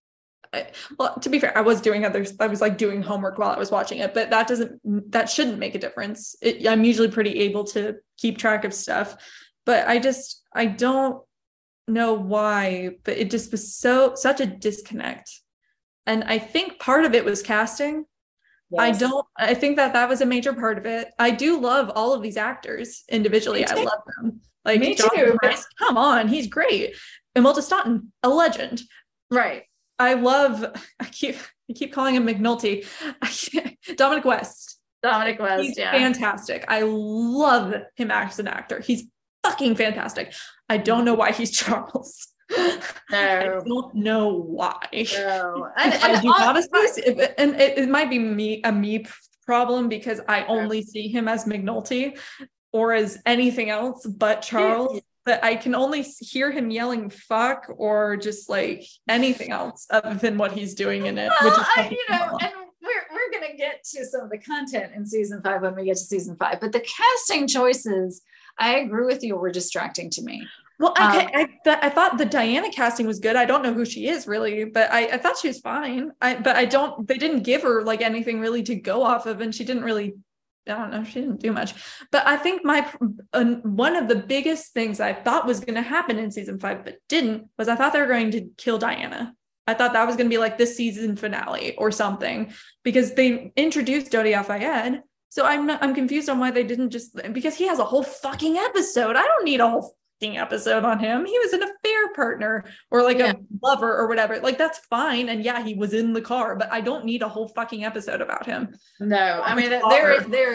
well, to be fair, I was doing others. I was like doing homework while I was watching it, but that doesn't, that shouldn't make a difference. It, I'm usually pretty able to keep track of stuff, but I just, I don't know why, but it just was so, such a disconnect. And I think part of it was casting. Yes. I don't, I think that that was a major part of it. I do love all of these actors individually. I love them. Like, Me John too. Morris, come on, he's great. And Imelda Staunton, a legend. Right. I love, I keep, I keep calling him McNulty. Dominic West. Dominic West, He's yeah. fantastic. I love him as an actor. He's fucking fantastic. I don't know why he's Charles. No. I don't know why. No. And, and I do honestly, and it, it might be me, a me problem, because I only see him as McNulty or as anything else but Charles. But I can only hear him yelling fuck or just like anything else other than what he's doing in it. Well, which is I, you know, and we're, we're going to get to some of the content in season five when we get to season five, but the casting choices, I agree with you, were distracting to me. Well, I, um, I, I, I thought the Diana casting was good. I don't know who she is really, but I, I thought she was fine. I, but I don't, they didn't give her like anything really to go off of, and she didn't really, I don't know, she didn't do much. But I think my uh, one of the biggest things I thought was going to happen in season five, but didn't, was I thought they were going to kill Diana. I thought that was going to be like this season finale or something, because they introduced Dodi Al-Fayed. So I'm not, I'm confused on why they didn't just, because he has a whole fucking episode. I don't need a whole fucking episode on him. He was an affair partner or like yeah. a lover or whatever. Like, that's fine. And yeah, he was in the car, but I don't need a whole fucking episode about him. No, I mean, there, there is,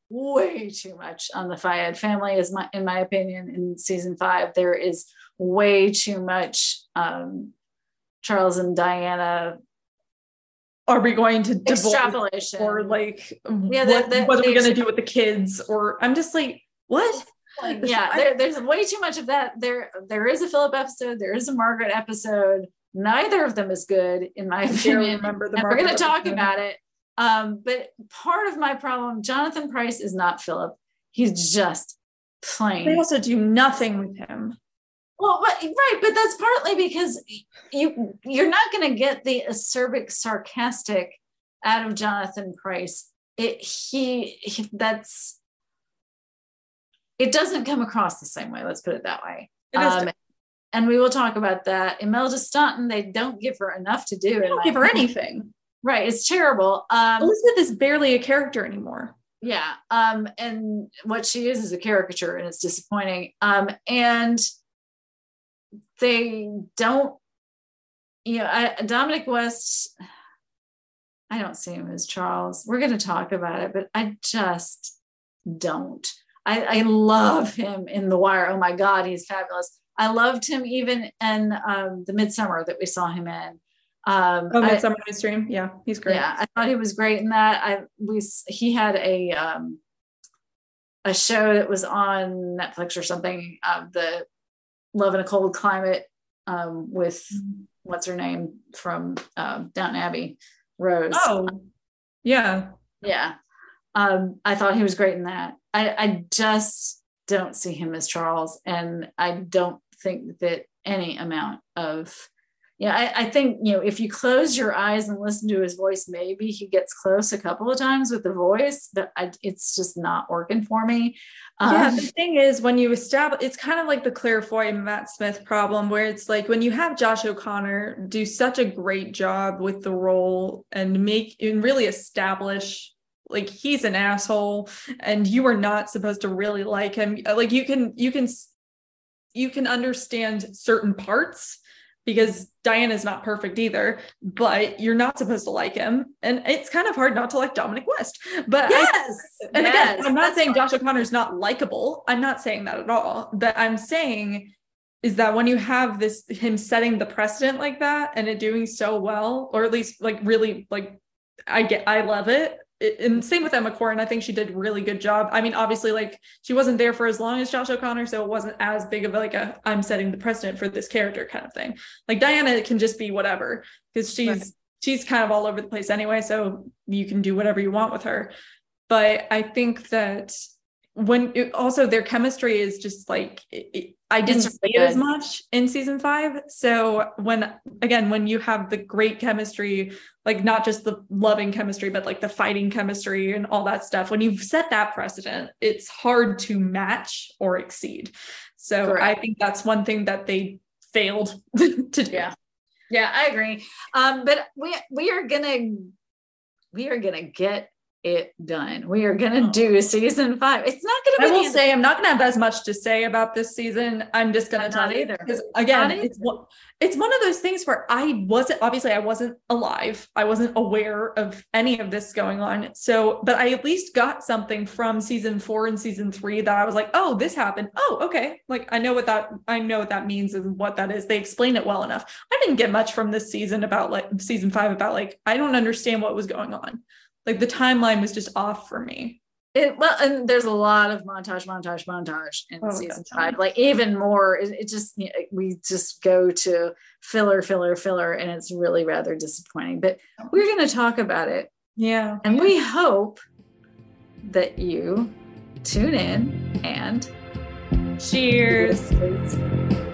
way too much on the Fayed family, is my, in my opinion, in season five. There is way too much um, Charles and Diana. Are we going to extrapolation or like yeah, what, the, the, what are we going to do with the kids? Or I'm just like, what? Yeah, there, there's way too much of that. There, there is a Philip episode. There is a Margaret episode. Neither of them is good, in my opinion. Remember the and we're going to talk episode. about it. Um, but part of my problem, Jonathan Pryce is not Philip. He's just plain. They also do nothing with him. Well, but, right, but that's partly because you you're not going to get the acerbic, sarcastic out of Jonathan Pryce. It he, he that's it doesn't come across the same way. Let's put it that way. Um, and we will talk about that. Imelda Staunton, they don't give her enough to do. They don't give her anything. Right, it's terrible. Um, Elizabeth is barely a character anymore. Yeah, um, and what she is is a caricature, and it's disappointing. Um, and they don't, you know, I, Dominic West, I don't see him as Charles. We're going to talk about it, but I just don't. I, I love him in The Wire. Oh my God, he's fabulous. I loved him even in um, the Midsummer that we saw him in. Um, oh, Midsummer Night's Dream. Yeah, he's great. Yeah, I thought he was great in that. I we he had a um, a show that was on Netflix or something. Uh, the Love in a Cold Climate um, with mm-hmm. what's her name from uh, Downton Abbey, Rose. Oh, yeah, yeah. Um, I thought he was great in that. I, I just don't see him as Charles, and I don't think that any amount of, yeah, I, I think, you know, if you close your eyes and listen to his voice, maybe he gets close a couple of times with the voice, but I, it's just not working for me. Um, yeah, the thing is, when you establish, it's kind of like the Claire Foy and Matt Smith problem, where it's like when you have Josh O'Connor do such a great job with the role and make and really establish, like, he's an asshole and you are not supposed to really like him. Like, you can you can you can understand certain parts because Diana's not perfect either, but you're not supposed to like him. And it's kind of hard not to like Dominic West. But yes, I, and yes, again, I'm not saying Josh O'Connor's not likable. I'm not saying that at all. But I'm saying is that when you have this, him setting the precedent like that and it doing so well, or at least like really like, I get, I love it. It, and same with Emma Corrin. I think she did a really good job. I mean, obviously, like, she wasn't there for as long as Josh O'Connor, so it wasn't as big of like a I'm setting the precedent for this character kind of thing. Like, Diana can just be whatever because she's right. she's kind of all over the place anyway, so you can do whatever you want with her. But I think that when it, also their chemistry is just like it, it, I didn't see it as much in season five. So when again when you have the great chemistry, like not just the loving chemistry, but like the fighting chemistry and all that stuff, when you've set that precedent, it's hard to match or exceed. So Correct. I think that's one thing that they failed to do. Yeah, yeah, I agree. Um, but we we are gonna we are gonna get it done. We are gonna do season five. It's not gonna be. I will say I'm not gonna have as much to say about this season. I'm just gonna tell you either because again, it's one it's one of those things where I wasn't obviously I wasn't alive. I wasn't aware of any of this going on. So, but I at least got something from season four and season three that I was like, oh, this happened. Oh, okay. Like I know what that I know what that means and what that is. They explain it well enough. I didn't get much from this season about like season five about like I don't understand what was going on. Like the timeline was just off for me. It, well, and there's a lot of montage, montage, montage in oh, season five. Like even more, it, it just you know, we just go to filler, filler, filler, and it's really rather disappointing. But we're going to talk about it. Yeah, and we hope that you tune in and cheers.